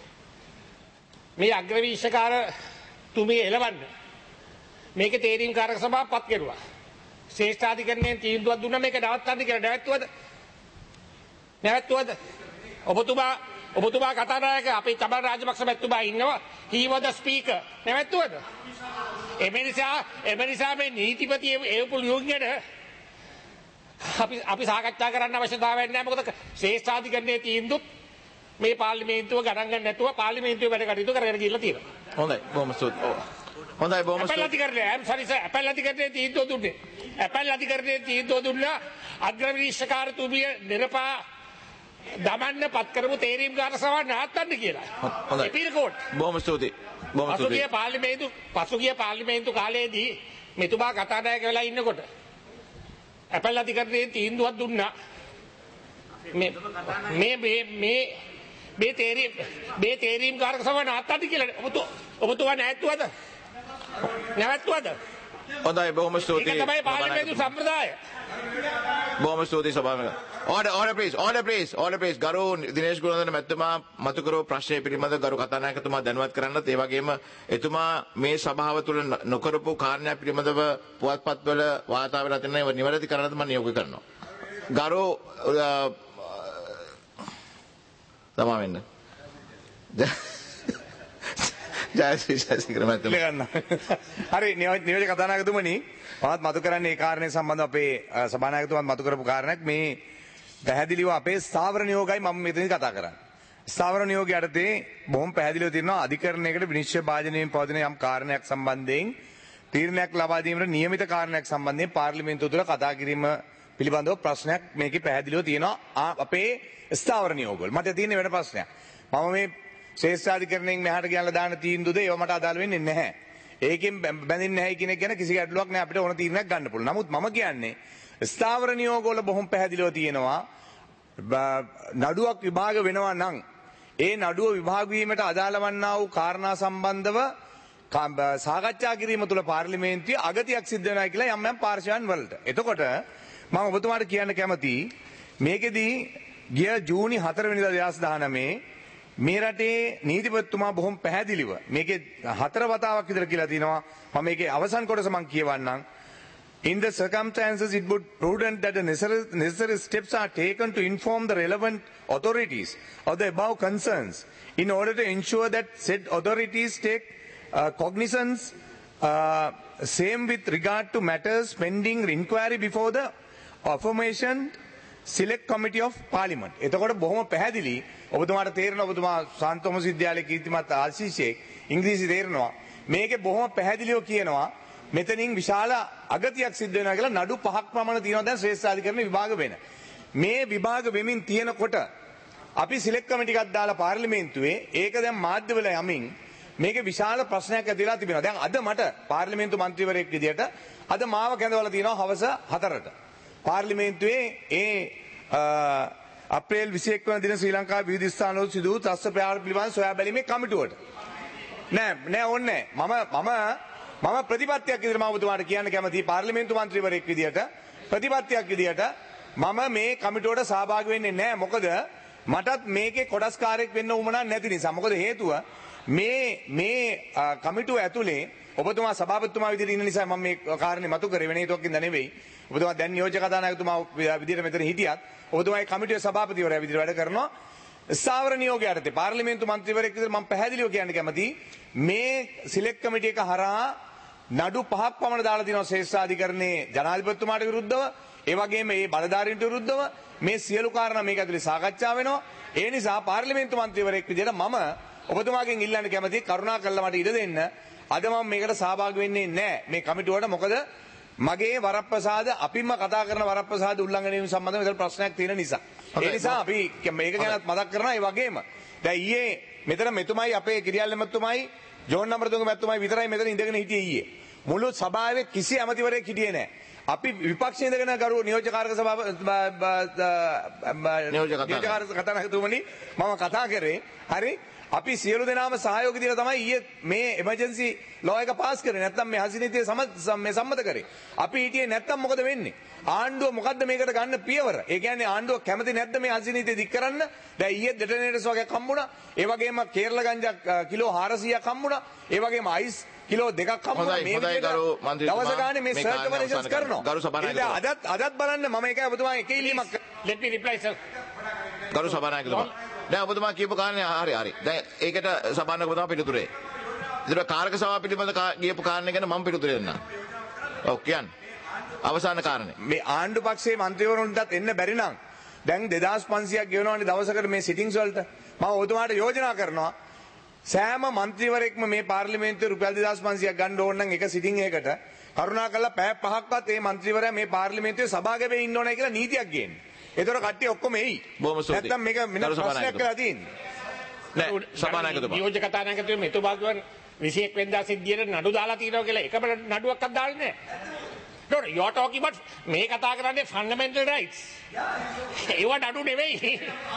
මේ අග්‍රවීක්ෂකාර තුමිය එළවන්න මේක තේරීම්කාරක සභාව පත් කෙරුවා. ශ්‍රේෂ්ඨාධිකරණයෙන් තීන්දුවක් දුන්නා මේක නවත්තන්න කියලා. නැවැත්තුවද? නැවැත්තුවද? ඔබතුමා ඔබතුමා කතානායක අපේ චමල් රාජපක්ෂ මැතිතුමා ඉන්නවා. he was the speaker. නැවැත්තුවද? එමෙනිසා එමෙනිසා මේ නීතිපති ඒවපු යෝග්‍යද අපි අපි සාකච්ඡා කරන්න අවශ්‍යතාවයක් නැහැ. මොකද ශ්‍රේෂ්ඨාධිකරණයේ තීන්දුවත් මේ පාර්ලිමේන්තුව ගණන් ගන්න නැතුව පාර්ලිමේන්තුවේ වැඩ කටයුතු කරගෙන ගිහිල්ලා තියෙනවා. හොඳයි බොහොම ස්තුතියි. ඔව්. හොඳයි බොහොම අපල් ස්තුතියි. අධිකරණය I'm sorry sir අපල් අධිකරණයේ තීන්දුව දුන්නේ. අපල් අධිකරණයේ තීන්දුව දුන්නා අග්‍රවීක්ෂකාරතුමිය නිරපා දමන්න පත් කරපු තේරීම්කාර සභාව නවත්තන්න කියලා. හොඳයි. Appeal court. බොහොම ස්තුතියි. බොහොම ස්තුතියි. පසුගිය පාර්ලිමේන්තු පසුගිය පාර්ලිමේන්තු කාලයේදී මෙතුමා කතානායක වෙලා ඉන්නකොට අපල් අධිකරණයේ තීන්දුවක් දුන්නා මේ මේ මේ මේ මේ තේරීම් මේ තේරීම්කාරක සභාව නවත්තන්න කියලා. ඔබතු ඔබතුමා නැවැත්තුවද? නැවැත්තුවද? හොඳයි බොහොම ඒක ස්තුතියි. තමයි පාර්ලිමේන්තු සම්ප්‍රදාය. බොහොම ස්තුතියි සභාවක. Order, order please, order please, order please. ගරු දිනේෂ් ගුණවර්ධන මැතිතුමා මතු කරපු ප්‍රශ්නය පිළිබඳව ගරු කතානායකතුමා දැනුවත් කරන්නත් ඒ වගේම එතුමා මේ සභාව තුළ නො- නොකරපු කාරණා පිළිබඳව පුවත්පත්වල වාර්තා වෙලා තියෙන ඒවා නිවැරදි කරන්නත් මම නියෝග කරනවා. ගරු තමා වෙන්න. ජයශ්‍රී ජයසිංහ මැතිතුමා. ගන්න. හරි නියෝජ නියෝජ්‍ය කතානායකතුමනි මමත් මතු කරන්නේ ඒ කාරණේ සම්බන්ධව අපේ අ, සභානායකතුමාත් මතු කරපු කාරණයක් මේ පැහැදිලිව අපේ ස්ථාවර නියෝගයි මම මෙතනදි කතා කරන්නේ. ස්ථාවර නියෝගය යටතේ බොහොම පැහැදිලිව තියෙනවා අධිකරණයකට විනිශ්චය භාජනයෙන් පවතින යම් කාරණයක් සම්බන්ධයෙන් තීරණයක් ලබා දීමට නියමිත කාරණයක් සම්බන්ධයෙන් පාර්ලිමේන්තුව තුළ කතා කිරීම පිළිබඳව ප්‍රශ්නයක් මේකේ පැහැදිලිව තියෙනවා ආ, අපේ ස්ථාවර නියෝගවල. මට තියෙන වෙන ප්‍රශ්නයක්. මම මේ ශ්‍රේෂ්ඨාධිකරණයෙන් මෙහාට ගෙනලා දාන තීන්දුවද ඒව මට අදාළ වෙන්නේ නැහැ. ඒකෙන් බැ- බැඳෙන්නේ නැහැ කියන එක ගැන කිසි ගැටලුවක් නැහැ අපිට ඕන තීරණයක් ගන්න පුළුවන්. නමුත් මම කියන්නේ ස්ථාවර නියෝගවල බොහොම පැහැදිලිව තියෙනවා බ- නඩුවක් විභාග වෙනවා නම් ඒ නඩුව විභාග වීමට අදාළ වන්නා වූ කාරණා සම්බන්ධව කා- බ- සාකච්ඡා කිරීම තුළ පාර්ලිමේන්තුවේ අගතියක් සිද්ධ වෙනවා කියලා යම් යම් පාර්ශවයන් වලට. එතකොට මම ඔබතුමාට කියන්න කැමතියි මේකෙදී ගිය ජූනි හතර වෙනිදා දෙදහස් දහනවයේ මේ රටේ නීතිපතිතුමා බොහොම පැහැදිලිව මේකේ හතර වතාවක් විතර කියලා තිනවා මම මේකේ අවසන් කොටස මම කියවන්නම්. In the circumstances, it would prudent that the necessary, necessary steps are taken to inform the relevant authorities of the above concerns in order to ensure that said authorities take uh, cognizance, uh, same with regard to matters pending inquiry before the affirmation select committee of parliament. එතකොට බොහොම පැහැදිලි ඔබතුමාට තේරෙනවා ඔබතුමා සාන්තෝම විද්‍යාලයේ කීර්තිමත් ආශිෂේක් ඉංග්‍රීසි තේරෙනවා මේකේ බොහොම පැහැදිලිව කියනවා මෙතනින් විශාල අගතියක් සිද්ධ වෙනවා කියලා නඩු පහක් පමණ තියෙනවා දැන් ශ්‍රේෂ්ඨාධිකරණ විභාග වෙන. මේ විභාග වෙමින් තියෙනකොට අපි සිලෙක්ට් කමිටි එකක් දාලා පාර්ලිමේන්තුවේ ඒක දැන් මාධ්‍යවල යමින් මේකේ විශාල ප්‍රශ්නයක් ඇති වෙලා තිබෙනවා. දැන් අද මට පාර්ලිමේන්තු මන්ත්‍රීවරයෙක් විදියට අද මාව කැඳවලා තියෙනවා හවස හතරට. පාර්ලිමේන්තුවේ ඒ අ, අප්‍රේල් විසිඑක වන දින ශ්‍රී ලංකාවේ විවිධ ස්ථානවල සිදු වූ තස්ස ප්‍රහාර පිළිබඳ සොයා බැලීමේ කමිටුවට. නෑ නෑ ඕනේ නෑ. මම මම මම ප්‍රතිපත්තියක් විදිහට මම ඔබතුමාට කියන්න කැමතියි පාර්ලිමේන්තු මන්ත්‍රීවරයෙක් විදිහට ප්‍රතිපත්තියක් විදිහට මම මේ කමිටුවට සහභාගී වෙන්නේ නැහැ. මොකද මටත් මේකේ කොටස්කාරයෙක් වෙන්න උවමනා නැති නිසා. මොකද හේතුව මේ මේ අ, කමිටුව ඇතුලේ ඔබතුමා සභාපතිතුමා විදිහට ඉන්න නිසා මම මේ කාරණේ මතු කරේ වෙන හේතුවකින් නෙවෙයි. ඔබතුමා දැන් නියෝජ්‍ය කතානායකතුමා විදිහට මෙතන හිටියත් ඔබතුමා මේ කමිටුවේ සභාපතිවරයා විදිහට වැඩ කරනවා. ස්ථාවර නියෝගය යටතේ පාර්ලිමේන්තු මන්ත්‍රීවරයෙක් විදිහට මම පැහැදිලිව කියන්න කැමතියි මේ සිලෙක්ට් කමිටු එක හරහා නඩු පහක් පමණ දාලා තියෙනවා ශ්‍රේෂ්ඨාධිකරණයේ ජනාධිපතිතුමාට විරුද්ධව ඒ වගේම මේ බලධාරීන්ට විරුද්ධව මේ සියලු කාරණා මේක ඇතුලේ සාකච්ඡා වෙනවා ඒ නිසා පාර්ලිමේන්තු මන්ත්‍රීවරයෙක් විදිහට මම ඔබතුමාගෙන් ඉල්ලන්න කැමතියි කරුණාකරලා මට ඉඩ දෙන්න අද මම මේකට සහභාගී වෙන්නේ නැහැ මේ කමිටුවට මොකද මගේ වරප්‍රසාද අපිම කතා කරන වරප්‍රසාද උල්ලංඝනය වීම සම්බන්ධව මෙතන ප්‍රශ්නයක් තියෙන නිසා ඒ නිසා අපි මේක ගැනත් මතක් කරනවා ඒ වගේම දැන් ඊයේ මෙතන මෙතුමයි අපේ කිරියල්ල මැතිතුමයි ජෝන් නම්බරතුංග මැතිතුමයි විතරයි මෙතන ඉඳගෙන හිටියේ ඊයේ මුළු සභාවේ කිසි ඇමතිවරයෙක් හිටියේ නැහැ අපි විපක්ෂයේ ඉඳගෙන ගරු නියෝජ්‍යකාරක සභාව නියෝජ්‍යකාරක කතානායකතුමනි මම කතා කරේ හරි අපි සියලු දෙනාම සහයෝගය දීලා තමයි ඊයේ මේ එමර්ජන්සි ලෝ එක පාස් කරේ නැත්නම් මේ හසිනීතිය මේ සම්මත කරේ අපි හිටියේ නැත්නම් මොකද වෙන්නේ ආණ්ඩුව මොකද්ද මේකට ගන්න පියවර ඒ කියන්නේ ආණ්ඩුව කැමති නැද්ද මේ හසිනීතිය දික් කරන්න දැන් ඊයේ ඩෙටනේටර්ස් වගේක් හම්බුණා ඒ වගේම කේරළ ගංජා කිලෝ හාරසියයක් හම්බුණා ඒ වගේම අයිස් කිලෝ දෙකක් හම්බුණා මේ විදිහට දවස ගානේ මේ සර්ච් ඔපරේෂන්ස් කරනවා ගරු සභානායකතුමා අදත් අදත් බලන්න මම ඒකයි ඔබතුමා එක ඉල්ලීමක් let me reply sir ගරු සභානායකතුමා දැන් ඔබතුමා කියපු කාරණේ හරි හරි දැන් ඒකට සභානායකතුමා පිළිතුරේ ඉතින් කාරක සභාව පිළිබඳ කියපු කාරණේ ගැන මම පිළිතුර දෙන්නම් ඔව් කියන්නේ අවසාන කාරණේ මේ ආණ්ඩු පක්ෂයේ മന്ത്രിවරුන්ටත් එන්න බැරි නම් දැන් දෙදාස් පන්සියයක් ගෙවනවානේ දවසකට මේ සිටින්ග්ස් වලට මම ඔබතුමාට යෝජනා කරනවා සෑම മന്ത്രിවරයෙක්ම මේ පාර්ලිමේන්තුවේ රුපියල් දෙදාස් පන්සියයක් ගන්න ඕන නම් එක සිටින් එකකට කරුණාකරලා පැය පහක්වත් මේ മന്ത്രിවරයා මේ පාර්ලිමේන්තුවේ සභාගමේ ඉන්න ඕනයි කියලා නීතියක් ගේන්න. ඒතර කට්ටිය ඔක්කොම එයි. නැත්තම් මේක මෙන්න ප්‍රශ්නයක් කියලා තියෙන්නේ. නෑ සභානායකතුමා. නියෝජ්‍ය කතානායකතුමා මෙතුමා කියවන විසිඑක් වෙනිදා සිද්ධියට නඩු දාලා තියෙනවා කියලා එකම නඩුවක්වත් දාන්නේ නැහැ. No, you are talking about මේ කතා කරන්නේ fundamental rights. ඒව නඩු නෙවෙයි.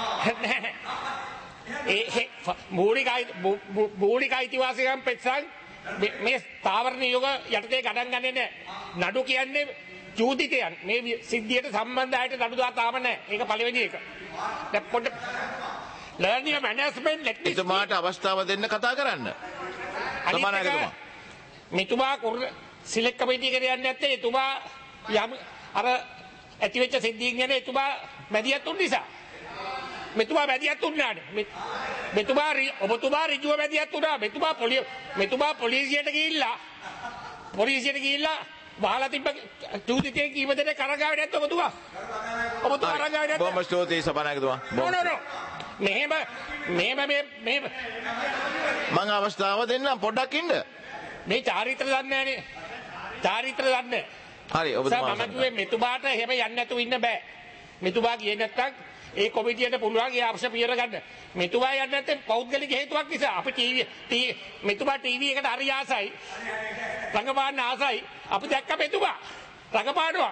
ඒ මූලික මූලික අයිතිවාසිකම් පෙත්සන් මේ ස්ථාවර නියෝග යටතේ ගණන් ගන්නේ නැහැ. නඩු කියන්නේ චූදිතයන්. මේ සිද්ධියට සම්බන්ධ අයට නඩු දාලා තාම නැහැ. ඒක පළවෙනි එක. දැන් පොඩ්ඩ learn your management let me එතුමාට අවස්ථාව දෙන්න කතා කරන්න. සමානායකතුමා. මෙතුමා සිලෙක්ට් කමිටුව එකට යන්නේ නැත්තේ එතුමා යම් අර ඇතිවෙච්ච සිද්ධියෙන් ගැන එතුමා මැදිහත් වුන නිසා. මෙතුමා මැදිහත් වුණානේ. මෙතුමා ඔබතුමා ඍජුව මැදිහත් වුණා. මෙතුමා පොලිය මෙතුමා පොලිසියට ගිහිල්ලා පොලිසියට ගිහිල්ලා වහලා තිබ්බ චූදිතේ කීප දෙනෙක් කරගාවේ නැත්නම් ඔබතුමා. ඔබතුමා කරගාවේ නැත්නම් බොහොම ස්තුතියි සභානායකතුමා. නෝ නෝ නෝ. මෙහෙම මෙහෙම මේ මම අවස්ථාව දෙන්නම් පොඩ්ඩක් ඉන්න. මේ චාරිත්‍ර දන්නේ නැහනේ. චාරිත්‍ර දන්නේ. හරි ඔබතුමා. මම කිව්වේ මෙතුමාට එහෙම යන්නේ නැතුව ඉන්න බෑ. මෙතුමා ගියේ නැත්තම් ඒ කොමිටියට පුළුවන් ඒ අවශ්‍ය පියවර ගන්න. මෙතුමා යන්නේ නැත්නම් පෞද්ගලික හේතුවක් නිසා අපි ටීවී මෙතුමා ටීවී එකට හරි ආසයි. රංගපාන්න ආසයි. අපි දැක්ක මෙතුමා රංගපානවා.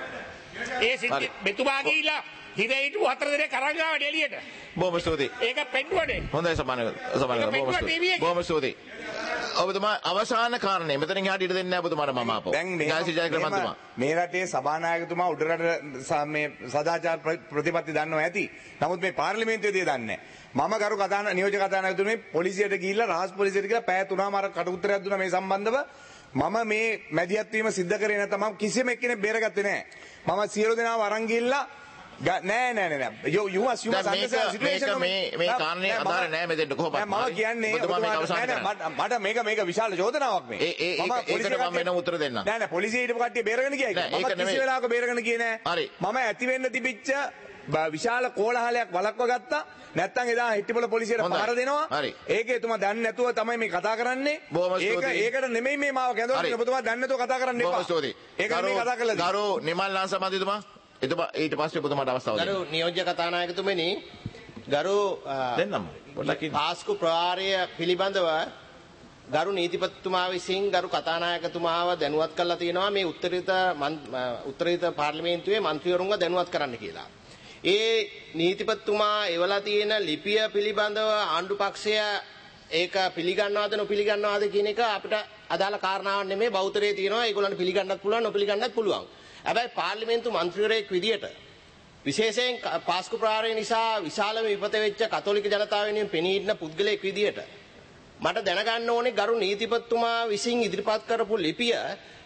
ඒ සිද්ධි මෙතුමා ගිහිලා හිරේ හිටු හතර දෙනෙක් කරන් ආවද එළියට. බොහොම ස්තුතියි. ඒක පෙන්නුවනේ. හොඳයි සමාන සමාන බොහොම ස්තුතියි. බොහොම ස්තුතියි. ඔබතුමා අවසාන කාරණේ මෙතනින් එහාට ඉඩ දෙන්නේ නැහැ ඔබතුමාට මම ආපහු. ජයසිරි ජයක්‍රමතුමා. මේ රටේ සභානායකතුමා උඩරට මේ සදාචාර ප්‍රතිපත්ති දන්නවා ඇති. නමුත් මේ පාර්ලිමේන්තුවේදී දන්නේ නැහැ. මම කරු කතාන නියෝජ්‍ය කතානායකතුමේ පොලිසියට ගිහිල්ලා රහස් පොලිසියට ගිහිල්ලා පැය තුනමාරක් කට උත්තරයක් දුන්නා මේ සම්බන්ධව. මම මේ මැදිහත් වීම සිද්ධ කරේ නැත්නම් මම කිසිම එක්කෙනෙක් බේරගත්තේ නැහැ. මම සියලු දෙනාම අරන් ගිහිල්ලා නෑ නෑ නෑ you you must you must understand situation මේ මේ කාරණේ අදාළ නෑ මෙතෙන්ට කොහොමද මම කියන්නේ මට මේක මේක විශාල චෝදනාවක් මේ මම ඒකට මම වෙන උත්තර දෙන්නම් නෑ නෑ පොලිසිය ඊට කට්ටිය බේරගෙන ගියා ඒක මම කිසි වෙලාවක බේරගෙන ගියේ නෑ මම ඇති වෙන්න තිබිච්ච විශාල කෝලහලයක් වළක්ව ගත්තා නැත්තම් එදා හිටිපොළ පොලිසියට පහර දෙනවා ඒකේ එතුමා දන්නේ නැතුව තමයි මේ කතා කරන්නේ ඒක ඒකට නෙමෙයි මේ මාව කැඳවන්නේ ඔබතුමා දන්නේ නැතුව කතා කරන්න එපා ඒක මේ කතා කළා ගරු නිමල් ලාංස මන්ත්‍රීතුමා එතුමා ඊට පස්සේ ඔබතුමාට අවස්ථාව දෙන්න. ගරු නියෝජ්‍ය කතානායකතුමනි ගරු දෙන්නම පොඩ්ඩක් ඉන්න. පාස්කු ප්‍රහාරය පිළිබඳව ගරු නීතිපතිතුමා විසින් ගරු කතානායකතුමාව දැනුවත් කරලා තියෙනවා මේ උත්තරීතර උත්තරීතර පාර්ලිමේන්තුවේ මන්ත්‍රීවරුන්ව දැනුවත් කරන්න කියලා. ඒ නීතිපතිතුමා එවලා තියෙන ලිපිය පිළිබඳව ආණ්ඩු පක්ෂය ඒක පිළිගන්නවද නොපිළිගන්නවද කියන එක අපිට අදාළ කාරණාවක් නෙමෙයි බෞතරයේ තියෙනවා ඒගොල්ලන්ට පිළිගන්නත් පුළුවන් නොපිළිගන්නත් පුළුවන්. හැබැයි පාර්ලිමේන්තු මන්ත්‍රීවරයෙක් විදියට විශේෂයෙන් පාස්කු ප්‍රහාරය නිසා විශාලම විපත වෙච්ච කතෝලික ජනතාව වෙනුවෙන් පෙනී ඉන්න පුද්ගලයෙක් විදියට මට දැනගන්න ඕනේ ගරු නීතිපතිතුමා විසින් ඉදිරිපත් කරපු ලිපිය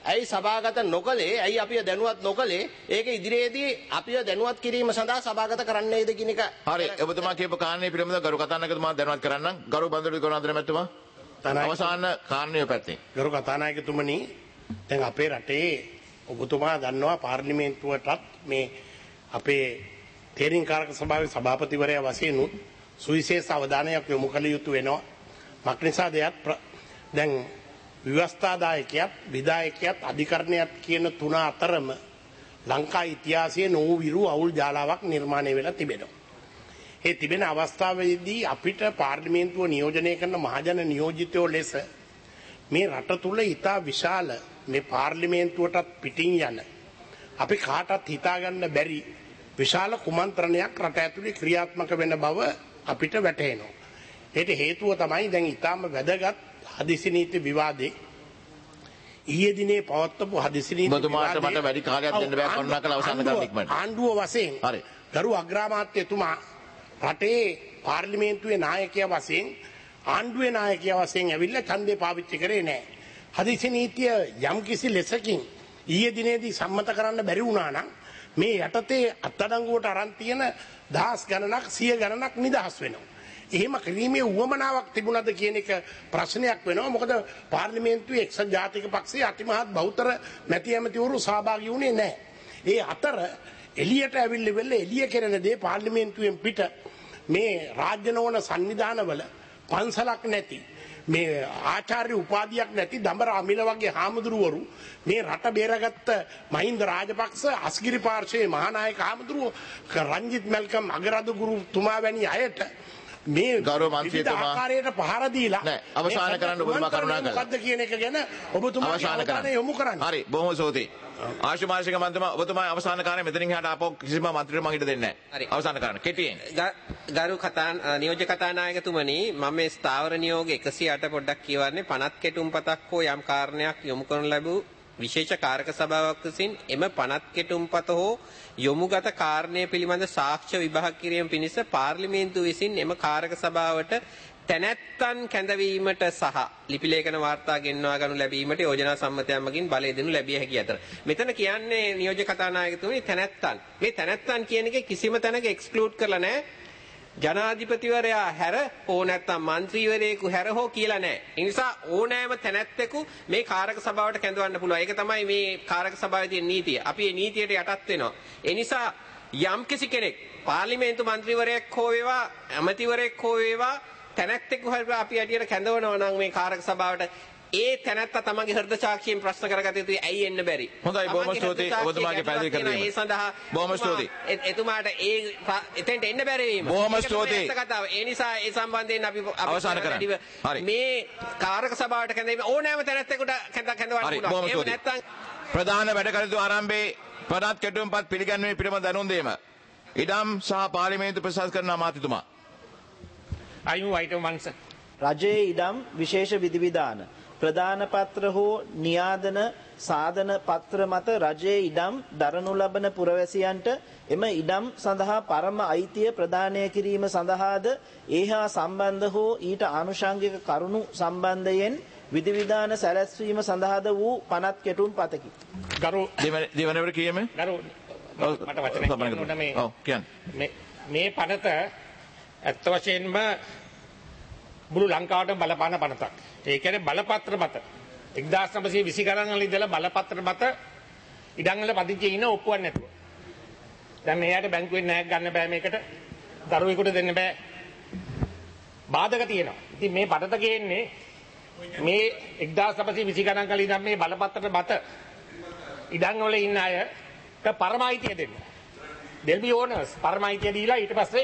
ඇයි සභාගත නොකළේ? ඇයි අපිව දැනුවත් නොකළේ? ඒක ඉදිරියේදී අපිව දැනුවත් කිරීම සඳහා සභාගත කරන්නේද කියන එක. හරි ඔබතුමා කියපු කාරණේ පිළිබඳව ගරු කතානායකතුමා දැනුවත් කරන්නම්. ගරු බන්දුරු ගුණාන්දර මැතිතුමා අවසාන කාරණය පැත්තෙන්. ගරු කතානායකතුමනි දැන් අපේ රටේ ඔබතුමා දන්නවා පාර්ලිමේන්තුවටත් මේ අපේ තේරීම්කාරක සභාවේ සභාපතිවරයා වශයෙන් සුවිශේෂ අවධානයක් යොමු කළ යුතු වෙනවා. මක් නිසාද යත් දැන් ව්‍යවස්ථාදායකයත් විධායකයත් අධිකරණයත් කියන තුන අතරම ලංකා ඉතිහාසයේ නොවු විරු අවුල් ජාලාවක් නිර්මාණය වෙලා තිබෙනවා. ඒ තිබෙන අවස්ථාවේදී අපිට පාර්ලිමේන්තුව නියෝජනය කරන මහජන නියෝජිතයෝ ලෙස මේ රට තුල ඉතා විශාල මේ පාර්ලිමේන්තුවටත් පිටින් යන අපි කාටත් හිතාගන්න බැරි විශාල කුමන්ත්‍රණයක් රට ඇතුලේ ක්‍රියාත්මක වෙන බව අපිට වැටහෙනවා. ඒට හේතුව තමයි දැන් ඉතාම වැදගත් හදිසි නීති විවාදේ ඊයේ දිනේ පවත්වපු හදිසි නීති ඔබතුමාට මට වැඩි කාලයක් දෙන්න බෑ කරුණාකරලා අවසන් කරන්න ඉක්මනට. ආණ්ඩුව වශයෙන් හරි. ගරු අග්‍රාමාත්‍යතුමා රටේ පාර්ලිමේන්තුවේ නායකයා වශයෙන් ආණ්ඩුවේ නායකයා වශයෙන් ඇවිල්ලා ඡන්දේ පාවිච්චි කරේ නැහැ. හදිසි නීතිය යම් කිසි ලෙසකින් ඊයේ දිනේදී සම්මත කරන්න බැරි වුණා නම් මේ යටතේ අත්අඩංගුවට අරන් තියෙන දහස් ගණනක් සිය ගණනක් නිදහස් වෙනවා. එහෙම කිරීමේ උවමනාවක් තිබුණද කියන එක ප්‍රශ්නයක් වෙනවා. මොකද පාර්ලිමේන්තුවේ එක්සත් ජාතික පක්ෂයේ අතිමහත් බහුතර මැති ඇමතිවරු සහභාගී වුණේ නැහැ. ඒ අතර එළියට ඇවිල්ලි වෙල්ල එළිය කෙරෙන දේ පාර්ලිමේන්තුවෙන් පිට මේ රාජ්‍ය නොවන සංවිධානවල පන්සලක් නැති මේ ආචාර්ය උපාධියක් නැති දඹර අමිල වගේ හාමුදුරුවරු මේ රට බේරගත්ත මහින්ද රාජපක්ෂ අස්ගිරි පාර්ශ්වයේ මහානායක හාමුදුරුවෝ රංජිත් මල්කම් අගරදුගුරු තුමා වැනි අයට මේ ගෞරව මන්ත්‍රීතුමා ආකාරයට පහර දීලා නෑ අවසන් කරන්න ඔබතුමා කරුණාකරලා මොකද්ද කියන එක ගැන ඔබතුමා අවධානය යොමු කරන්න. හරි බොහොම ස්තුතියි. ආශු මාසික මන්ත්‍රී ඔබතුමා අවසන් කාර්යය මෙතනින් එහාට ආපහු කිසිම මන්ත්‍රීතුමා මම හිට දෙන්නේ නැහැ. අවසන් කරන්න කෙටියෙන්. ගරු කතා නියෝජ්‍ය කතානායකතුමනි මම මේ ස්ථාවර නියෝග එකසිය අට පොඩ්ඩක් කියවන්නේ පනත් කෙටුම්පතක් හෝ යම් කාරණයක් යොමු කරන ලැබූ විශේෂ කාරක සභාවක් විසින් එම පනත් කෙටුම්පත හෝ යොමුගත කාරණය පිළිබඳ සාක්ෂ්‍ය විභාග කිරීම පිණිස පාර්ලිමේන්තුව විසින් එම කාරක සභාවට තැනැත්තන් කැඳවීමට සහ ලිපිලේඛන වාර්තා ගෙන්වා ගනු ලැබීමට යෝජනා සම්මතයන් මගින් බලය දෙනු ලැබිය හැකි අතර මෙතන කියන්නේ නියෝජ්‍ය කතානායකතුමනි තැනැත්තන් මේ තැනැත්තන් කියන එක කිසිම තැනක එක්ස්ක්ලූඩ් කරලා නැහැ. ජනාධිපතිවරයා හැර හෝ නැත්නම් മന്ത്രിවරයෙකු හැර හෝ කියලා නැහැ. ඒ නිසා ඕනෑම තැනැත්තෙකු මේ කාරක සභාවට කැඳවන්න පුළුවන්. ඒක තමයි මේ කාරක සභාවේ තියෙන නීතිය. අපි මේ නීතියට යටත් වෙනවා. ඒ නිසා යම් කිසි කෙනෙක් පාර්ලිමේන්තු മന്ത്രിවරයෙක් හෝ වේවා ඇමතිවරයෙක් හෝ වේවා තැනැත්තෙකු හැර අපි ඇටියට කැඳවනවා නම් මේ කාරක සභාවට ඒ තැනැත්තා තමන්ගේ හෘද සාක්ෂියෙන් ප්‍රශ්න කරගත යුතුයි. ඇයි එන්න බැරි? හොඳයි බොහොම ස්තුතියි ඔබතුමාගේ පැහැදිලි කර දීම. ඒ සඳහා බොහොම ස්තුතියි. එතුමාට ඒ එතෙන්ට එන්න බැරි වීම. බොහොම ස්තුතියි. ඒ නිසා ඒ සම්බන්ධයෙන් අපි අවසන් කරන්න. හරි. මේ කාරක සභාවට කැඳවීම ඕනෑම තැනැත්තෙකුට කැඳවන්න පුළුවන්. එහෙම නැත්නම් ප්‍රධාන වැඩ කටයුතු ආරම්භයේ පනත් කෙටුම්පත් පිළිගැන්වීම පිළිබඳ දැනුම් දීම. ඉඩම් සහ පාර්ලිමේන්තු ප්‍රසාස් කරන අමාත්‍යතුමා. අයිමු item one sir. රජයේ ඉඩම් විශේෂ විධිවිධාන ප්‍රධාන පත්‍ර හෝ නියාදන සාධන පත්‍ර මත රජයේ ඉඩම් දරනු ලබන පුරවැසියන්ට එම ඉඩම් සඳහා පරම අයිතිය ප්‍රදානය කිරීම සඳහාද ඒහා සම්බන්ධ හෝ ඊට ආනුෂංගික කරුණු සම්බන්ධයෙන් විධිවිධාන සැලැස්වීම සඳහාද වූ පනත් කෙටුම් පතකි. ගරු දෙවනවර කියීම ගරු මට වචන මේ ඔව් කියන්න. මේ පනත ඇත්ත වශයෙන්ම මුළු ලංකාවට බලපාන පනතක්. ඒ කියන්නේ බලපත්‍ර මත එක්දාස් නවසිය විසි ගණන් වල ඉඳලා බලපත්‍ර මත ඉඩම් වල පදිංචි ඉන්න ඔප්පුවක් නැතුව. දැන් මෙයාට බැංකුවෙන් ණයක් ගන්න බෑ මේකට. දරුවෙකුට දෙන්න බෑ. බාධක තියෙනවා. ඉතින් මේ පනත ගේන්නේ මේ එක්දාස් නවසිය විසි ගණන් වල ඉඳන් මේ බලපත්‍ර මත ඉඩම් වල ඉන්න අයට පරමායිතිය දෙන්න. they'll be owners පරමායිතිය දීලා ඊට පස්සේ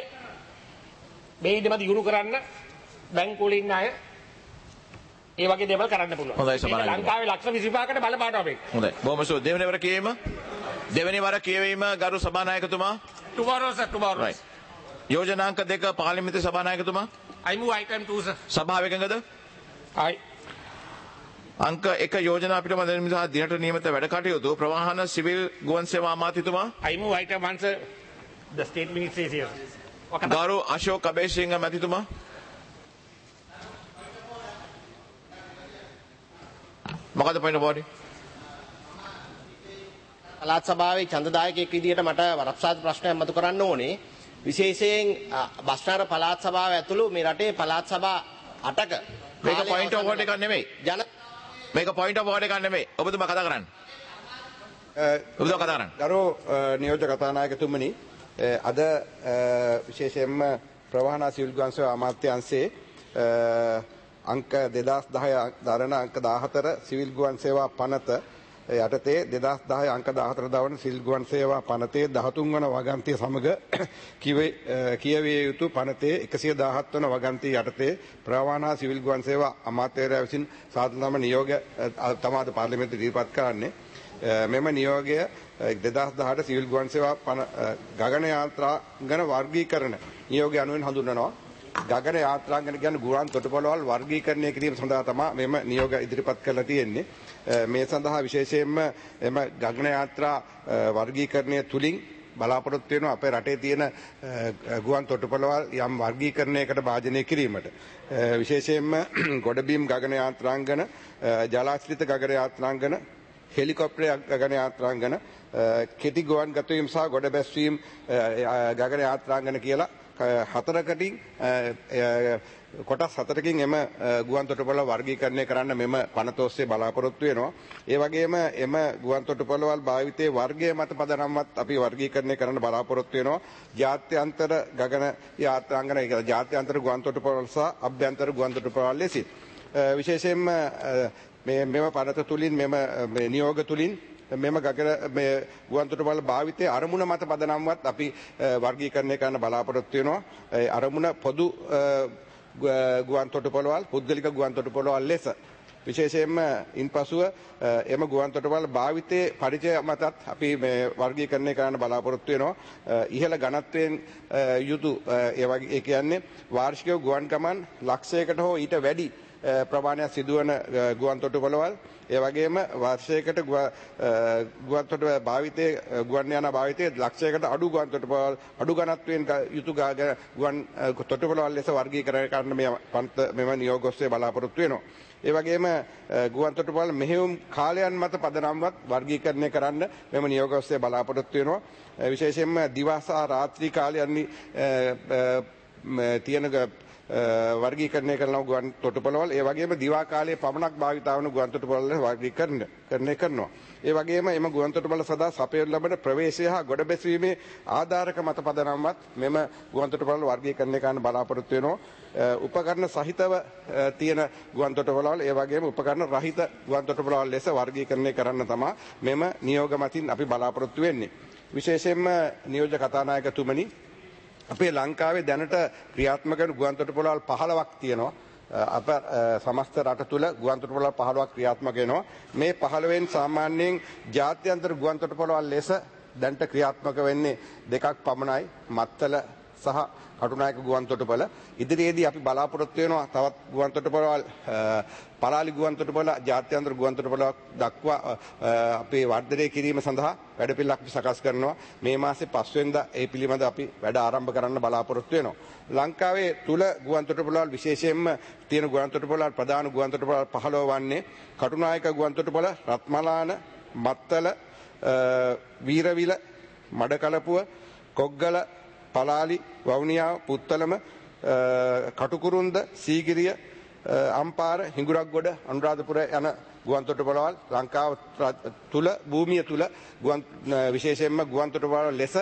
මේ ඉඩම දියුණු කරන්න බැංකුවල ඉන්න අය ඒ වගේ දේවල් කරන්න පුළුවන්. හොඳයි සමානයි. ලංකාවේ ලක්ෂ විසිපහකට බලපානවා මේක. හොඳයි. බොහොම ස්තුතියි. දෙවෙනි වර කියවීම. දෙවෙනි වර කියවීම ගරු සභානායකතුමා. tomorrow sir tomorrow. right. යෝජනාංක දෙක පාර්ලිමේන්තු සභානායකතුමා. I move item two sir. සභාව එකඟද? I අංක එක යෝජනා පිටම දෙන නිසා දිනට නියමිත වැඩ කටයුතු ප්‍රවාහන සිවිල් ගුවන් සේවා අමාත්‍යතුමා. I move item one sir. The state ministry is here. ගරු අශෝක් අබේසිංහ මැතිතුමා. මොකද point of order? පළාත් සභාවේ ඡන්දදායකයෙක් විදිහට මට වරප්‍රසාද ප්‍රශ්නයක් මතු කරන්න ඕනේ. විශේෂයෙන් බස්නාර පළාත් සභාව ඇතුළු මේ රටේ පළාත් සභා අටක මේක පොයින්ට් ඔෆ් ඕඩර් එකක් නෙමෙයි. ජන මේක පොයින්ට් ඔෆ් ඕඩර් එකක් නෙමෙයි. ඔබතුමා කතා කරන්න. ඔබතුමා කතා කරන්න. ගරු නියෝජ්‍ය කතානායකතුමනි, අද විශේෂයෙන්ම ප්‍රවාහන සිවිල් ගුවන් අමාත්‍යාංශයේ අංක දෙදහස් දහය දරන අංක දාහතර සිවිල් ගුවන් සේවා පනත යටතේ දෙදහස් දහය අංක දාහතර දවන සිවිල් ගුවන් සේවා පනතේ දහතුන් වන වගන්තිය සමග කියවිය යුතු පනතේ එකසිය දාහත් වන වගන්තිය යටතේ ප්‍රවාහන සිවිල් ගුවන් සේවා අමාත්‍යවරයා විසින් සාධනම නියෝග තමාද පාර්ලිමේන්තුවට ඉදිරිපත් කරන්නේ. මෙම නියෝගය දෙදහස් දහට සිවිල් ගුවන් සේවා ගගන යාත්‍රාංගන වර්ගීකරණ නියෝගය අනුවෙන් හඳුන්වනවා. ගගන යාත්‍රාංගන කියන්නේ ගුවන් තොටුපළවල් වර්ගීකරණය කිරීම සඳහා තමයි මෙම නියෝග ඉදිරිපත් කරලා තියෙන්නේ. මේ සඳහා විශේෂයෙන්ම එම ගගන යාත්‍රා වර්ගීකරණය තුලින් බලාපොරොත්තු වෙනවා අපේ රටේ තියෙන ගුවන් තොටුපළවල් යම් වර්ගීකරණයකට භාජනය කිරීමට. විශේෂයෙන්ම ගොඩබිම් ගගන යාත්‍රාංගන, ජලාශ්‍රිත ගගන යාත්‍රාංගන, හෙලිකොප්ටර් ගගන යාත්‍රාංගන, කෙටි ගුවන් ගතවීම සහ ගොඩ බැස්වීම ගගන යාත්‍රාංගන කියලා හතරකටින් කොටස් හතරකින් එම ගුවන් තොටුපළවල් වර්ගීකරණය කරන්න මෙම පනත ඔස්සේ බලාපොරොත්තු වෙනවා. ඒ වගේම එම ගුවන් තොටුපළවල් භාවිතයේ වර්ගය මත පදනම්වත් අපි වර්ගීකරණය කරන්න බලාපොරොත්තු වෙනවා. ජාත්‍යන්තර ගගන යාත්‍රාංගන, ඒ කියන්නේ ජාත්‍යන්තර ගුවන් තොටුපළවල් සහ අභ්‍යන්තර ගුවන් තොටුපළවල් ලෙසින් විශේෂයෙන්ම මේ මෙම පනත තුලින් මෙම නියෝග තුලින් මෙම ගගන මේ ගුවන් තොටුපළ භාවිතයේ අරමුණ මත පදනම්වත් අපි වර්ගීකරණය කරන්න බලාපොරොත්තු වෙනවා. අරමුණ පොදු ගුවන් තොටුපළවල්, පුද්ගලික ගුවන් තොටුපළවල් ලෙස විශේෂයෙන්ම ඉන්පසුව එම ගුවන් තොටුපළ භාවිතයේ පරිචය මතත් අපි මේ වර්ගීකරණය කරන්න බලාපොරොත්තු වෙනවා. ඉහළ ඝනත්වයෙන් යුතු ඒ වගේ ඒ කියන්නේ වාර්ෂිකව ගුවන් ගමන් ලක්ෂයකට හෝ ඊට වැඩි ප්‍රමාණයක් සිදුවන ගුවන් තොටුපළවල්, ඒ වගේම වර්ෂයකට ගුවන් තොටුපළ භාවිතයේ ගුවන් යාන භාවිතයේ ලක්ෂයකට අඩු ගුවන් තොටුපළවල් අඩු ඝනත්වයෙන් යුතු ගුවන් තොටුපළවල් ලෙස වර්ගීකරණය කරන්න මේ පන්ත මෙම නියෝග ඔස්සේ බලාපොරොත්තු වෙනවා. ඒ වගේම ගුවන් තොටුපළ මෙහෙයුම් කාලයන් මත පදනම්වත් වර්ගීකරණය කරන්න මෙම නියෝග ඔස්සේ බලාපොරොත්තු වෙනවා. විශේෂයෙන්ම දිවා සහ රාත්‍රී කාලයන්හි තියෙන වර්ගීකරණය කරන ගුවන් තොටුපළවල්, ඒ වගේම දිවා කාලයේ පමණක් භාවිතා වන ගුවන් තොටුපළවල් වර්ගීකරණය කරනවා. ඒ වගේම එම ගුවන් තොටුපළ සදා සපයනු ලබන ප්‍රවේශය හා ගොඩ බැසීමේ ආධාරක මත පදනම්වත් මෙම ගුවන් තොටුපළවල් වර්ගීකරණය කරන්න බලාපොරොත්තු වෙනවා. උපකරණ සහිතව තියෙන ගුවන් තොටුපළවල්, ඒ වගේම උපකරණ රහිත ගුවන් තොටුපළවල් ලෙස වර්ගීකරණය කරන්න තමයි මෙම නියෝග මතින් අපි බලාපොරොත්තු වෙන්නේ. විශේෂයෙන්ම නියෝජ්‍ය කතානායකතුමනි, අපේ ලංකාවේ දැනට ක්‍රියාත්මක වෙන ගුවන් තොටුපළවල් පහළොවක් තියෙනවා. අප සමස්ත රට තුළ ගුවන් තොටුපළවල් පහළොවක් ක්‍රියාත්මක වෙනවා. මේ පහළොවෙන් සාමාන්‍යයෙන් ජාත්‍යන්තර ගුවන් තොටුපළවල් ලෙස දැනට ක්‍රියාත්මක වෙන්නේ දෙකක් පමණයි, මත්තල සහ කටුනායක ගුවන් තොටුපළ. ඉදිරියේදී අපි බලාපොරොත්තු වෙනවා තවත් ගුවන් තොටුපළවල් පලාලි ගුවන් තොටුපළ ජාත්‍යන්තර ගුවන් තොටුපළක් දක්වා අපේ වර්ධනය කිරීම සඳහා වැඩපිළිවෙලක් අපි සකස් කරනවා. මේ මාසේ පස් වෙනිදා ඒ පිළිබඳ අපි වැඩ ආරම්භ කරන්න බලාපොරොත්තු වෙනවා. ලංකාවේ තුල ගුවන් තොටුපළවල් විශේෂයෙන්ම තියෙන ගුවන් තොටුපළවල් ප්‍රධාන ගුවන් තොටුපළවල් පහළොව වන්නේ කටුනායක ගුවන් තොටුපළ, රත්මලාන, මත්තල, වීරවිල, මඩකලපුව, කොග්ගල, පලාලි, වවුනියාව, පුත්තලම, කටුකුරුන්ද, සීගිරිය, අම්පාර, හිඟුරක්ගොඩ, අනුරාධපුර යන ගුවන් තොටුපළවල් ලංකාව තුල භූමිය තුල ගුවන් විශේෂයෙන්ම ගුවන් තොටුපළවල් ලෙස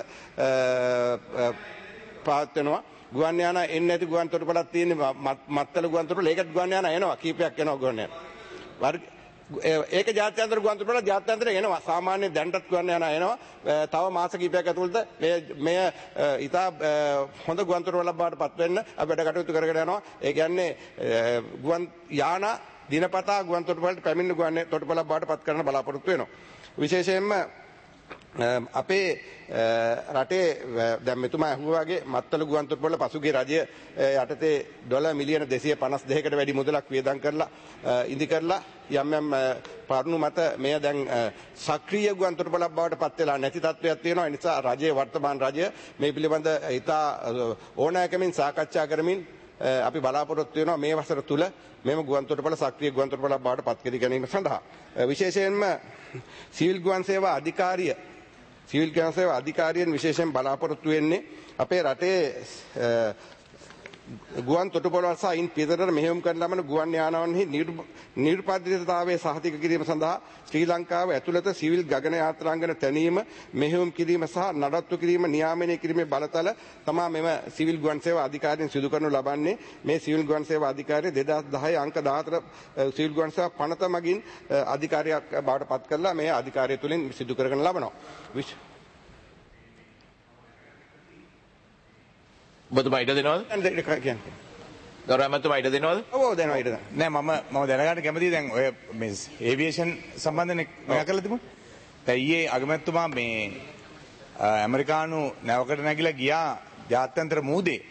පාත්වෙනවා. ගුවන් යාන එන්නේ නැති ගුවන් තොටුපළක් තියෙන්නේ මත්තල ගුවන් තොටුපළ. ඒකත් ගුවන් යාන එනවා, කීපයක් එනවා ගුවන් යාන. ඒක ජාත්‍යන්තර ගුවන් තොටුපළ ජාත්‍යන්තර එනවා. සාමාන්‍ය දැනටත් ගුවන් යාන එනවා. තව මාස කිහිපයක් ඇතුළත මේ මේ ඉතා හොඳ ගුවන් තොටුපළක් බවට පත් වෙන්න අපි වැඩ කටයුතු කරගෙන යනවා. ඒ කියන්නේ ගුවන් යාන දිනපතා ගුවන් තොටුපළට පැමිණෙන ගුවන් තොටුපළක් බවට පත් කරන්න බලාපොරොත්තු වෙනවා. විශේෂයෙන්ම අපේ රටේ දැන් මෙතුමා අහුවා වගේ මත්තල ගුවන් තොටුපළ පසුගිය රජය යටතේ ඩොලර් මිලියන දෙසිය පනස් දෙකකට වැඩි මුදලක් වියදම් කරලා ඉදි කරලා යම් යම් පරණු මත මෙය දැන් සක්‍රීය ගුවන් තොටුපළක් බවට පත් වෙලා නැති තත්ත්වයක් තියෙනවා. ඒ නිසා රජයේ වර්තමාන රජය මේ පිළිබඳ ඉතා ඕනෑකමින් සාකච්ඡා කරමින් අපි බලාපොරොත්තු වෙනවා මේ වසර තුල මෙම ගුවන් තොටුපළ සක්‍රීය ගුවන් තොටුපළක් බවට පත් කර ගැනීම සඳහා විශේෂයෙන්ම සිවිල් ගුවන් සේවා අධිකාරිය සිවිල් ගුවන් සේවා අධිකාරියෙන් විශේෂයෙන් බලාපොරොත්තු වෙන්නේ අපේ රටේ ගුවන් තොටුපළවල් සහ ඉන් පිටතට මෙහෙයුම් කරන ලබන ගුවන් යානවන්හි නිර්පාදිතතාවයේ සහතික කිරීම සඳහා ශ්‍රී ලංකාව ඇතුළත සිවිල් ගගන යාත්‍රාංගන තැනීම මෙහෙයුම් කිරීම සහ නඩත්තු කිරීම නියාමනය කිරීමේ බලතල තමා මෙම සිවිල් ගුවන් සේවා අධිකාරියෙන් සිදු කරනු ලබන්නේ. මේ සිවිල් ගුවන් සේවා අධිකාරිය දෙදහස් දහය අංක දාහතර සිවිල් ගුවන් සේවා පනත මගින් අධිකාරියක් බවට පත් කරලා මේ අධිකාරිය තුලින් සිදු කරගෙන ලබනවා. ඔබතුමා ඉඩ දෙනවද? ගෞරව ඇමතුමා ඉඩ දෙනවද? ඔව් ඔව් දෙනවා ඉඩ දෙනවා. නෑ මම මම දැනගන්න කැමතියි දැන් ඔය මේ ඒවියේෂන් සම්බන්ධයෙන් මොකක් කරලා තිබුණා? දැන් ඊයේ අගමැතිතුමා මේ ඇමරිකානු නැවකට නැගිලා ගියා ජාත්‍යන්තර මූදේ.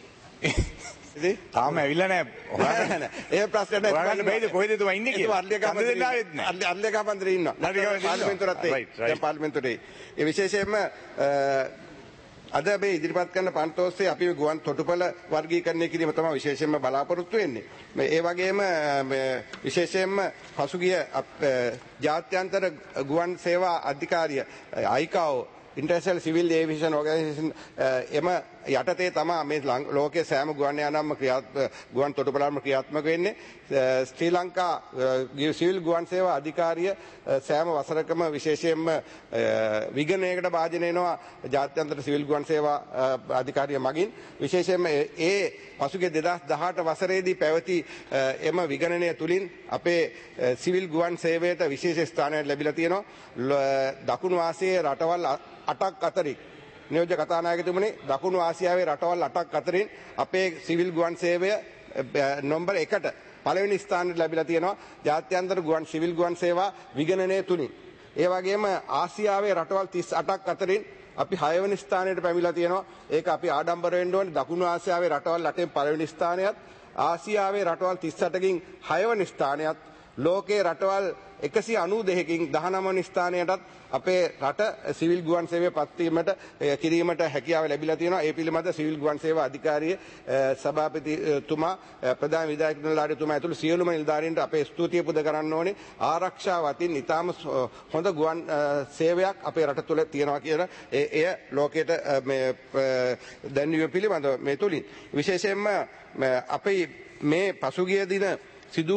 තාම ඇවිල්ලා නෑ. හොයන්න ඒ ප්‍රශ්නට හොයන්න බැයිද කොහෙද එතුමා ඉන්නේ කියලා? අර්ලේකාපන්තරේ ඉන්නවා. පාර්ලිමේන්තුවරත් එයි. දැන් පාර්ලිමේන්තුවේ. ඒ විශේෂයෙන්ම අද මේ ඉදිරිපත් කරන පන්ත ඔස්සේ අපි ගුවන් තොටුපළ වර්ගීකරණය කිරීම තමයි විශේෂයෙන්ම බලාපොරොත්තු වෙන්නේ. ඒ වගේම විශේෂයෙන්ම පසුගිය ජාත්‍යන්තර ගුවන් සේවා අධිකාරිය ICAO international civil aviation organisation එම යටතේ තමයි මේ ලෝකයේ සෑම ගුවන් යානම්ම ක්‍රියාත්මක ගුවන් තොටුපළක්ම ක්‍රියාත්මක වෙන්නේ. ශ්‍රී ලංකා සිවිල් ගුවන් සේවා අධිකාරිය සෑම වසරකම විශේෂයෙන්ම විගණනයකට භාජනය වෙනවා ජාත්‍යන්තර සිවිල් ගුවන් සේවා අධිකාරිය මගින්. විශේෂයෙන්ම ඒ පසුගිය දෙදහස් දහඅට වසරේදී පැවති එම විගණනය තුලින් අපේ සිවිල් ගුවන් සේවයට විශේෂ ස්ථානයක් ලැබිලා තියෙනවා. දකුණු ආසියාවේ රටවල් අටක් අතරින් නියෝජ්‍ය කතානායකතුමනි දකුණු ආසියාවේ රටවල් අටක් අතරින් අපේ සිවිල් ගුවන් සේවය නම්බර් එකට පළවෙනි ස්ථානයට ලැබිලා තියෙනවා ජාත්‍යන්තර ගුවන් සිවිල් ගුවන් සේවා විගණනය තුලින්. ඒ වගේම ආසියාවේ රටවල් තිස් අටක් අතරින් අපි හයවෙනි ස්ථානයට පැමිණලා තියෙනවා. ඒක අපි ආඩම්බර වෙන්න ඕනේ. දකුණු ආසියාවේ රටවල් අටෙන් පළවෙනි ස්ථානයත් ආසියාවේ රටවල් තිස් අටකින් හයවෙනි ස්ථානයත් ලෝකයේ රටවල් එකසිය අනූදෙකකින් දහනවවෙනි ස්ථානයටත් අපේ රට සිවිල් ගුවන් සේවය පත්වීමට කිරීමට හැකියාව ලැබිලා තියෙනවා. ඒ පිළිබඳ සිවිල් ගුවන් සේවා අධිකාරිය සභාපතිතුමා ප්‍රධාන විධායක නිලධාරීතුමා ඇතුළු සියලුම නිලධාරීන්ට අපේ ස්තුතිය පුද කරන්න ඕනේ. ආරක්ෂාව අතින් ඉතාම හොඳ ගුවන් සේවයක් අපේ රට තුළ තියෙනවා කියන එය ලෝකයට මේ දැන්වීම පිළිබඳව මේ තුලින් විශේෂයෙන්ම අපේ මේ පසුගිය දින සිදු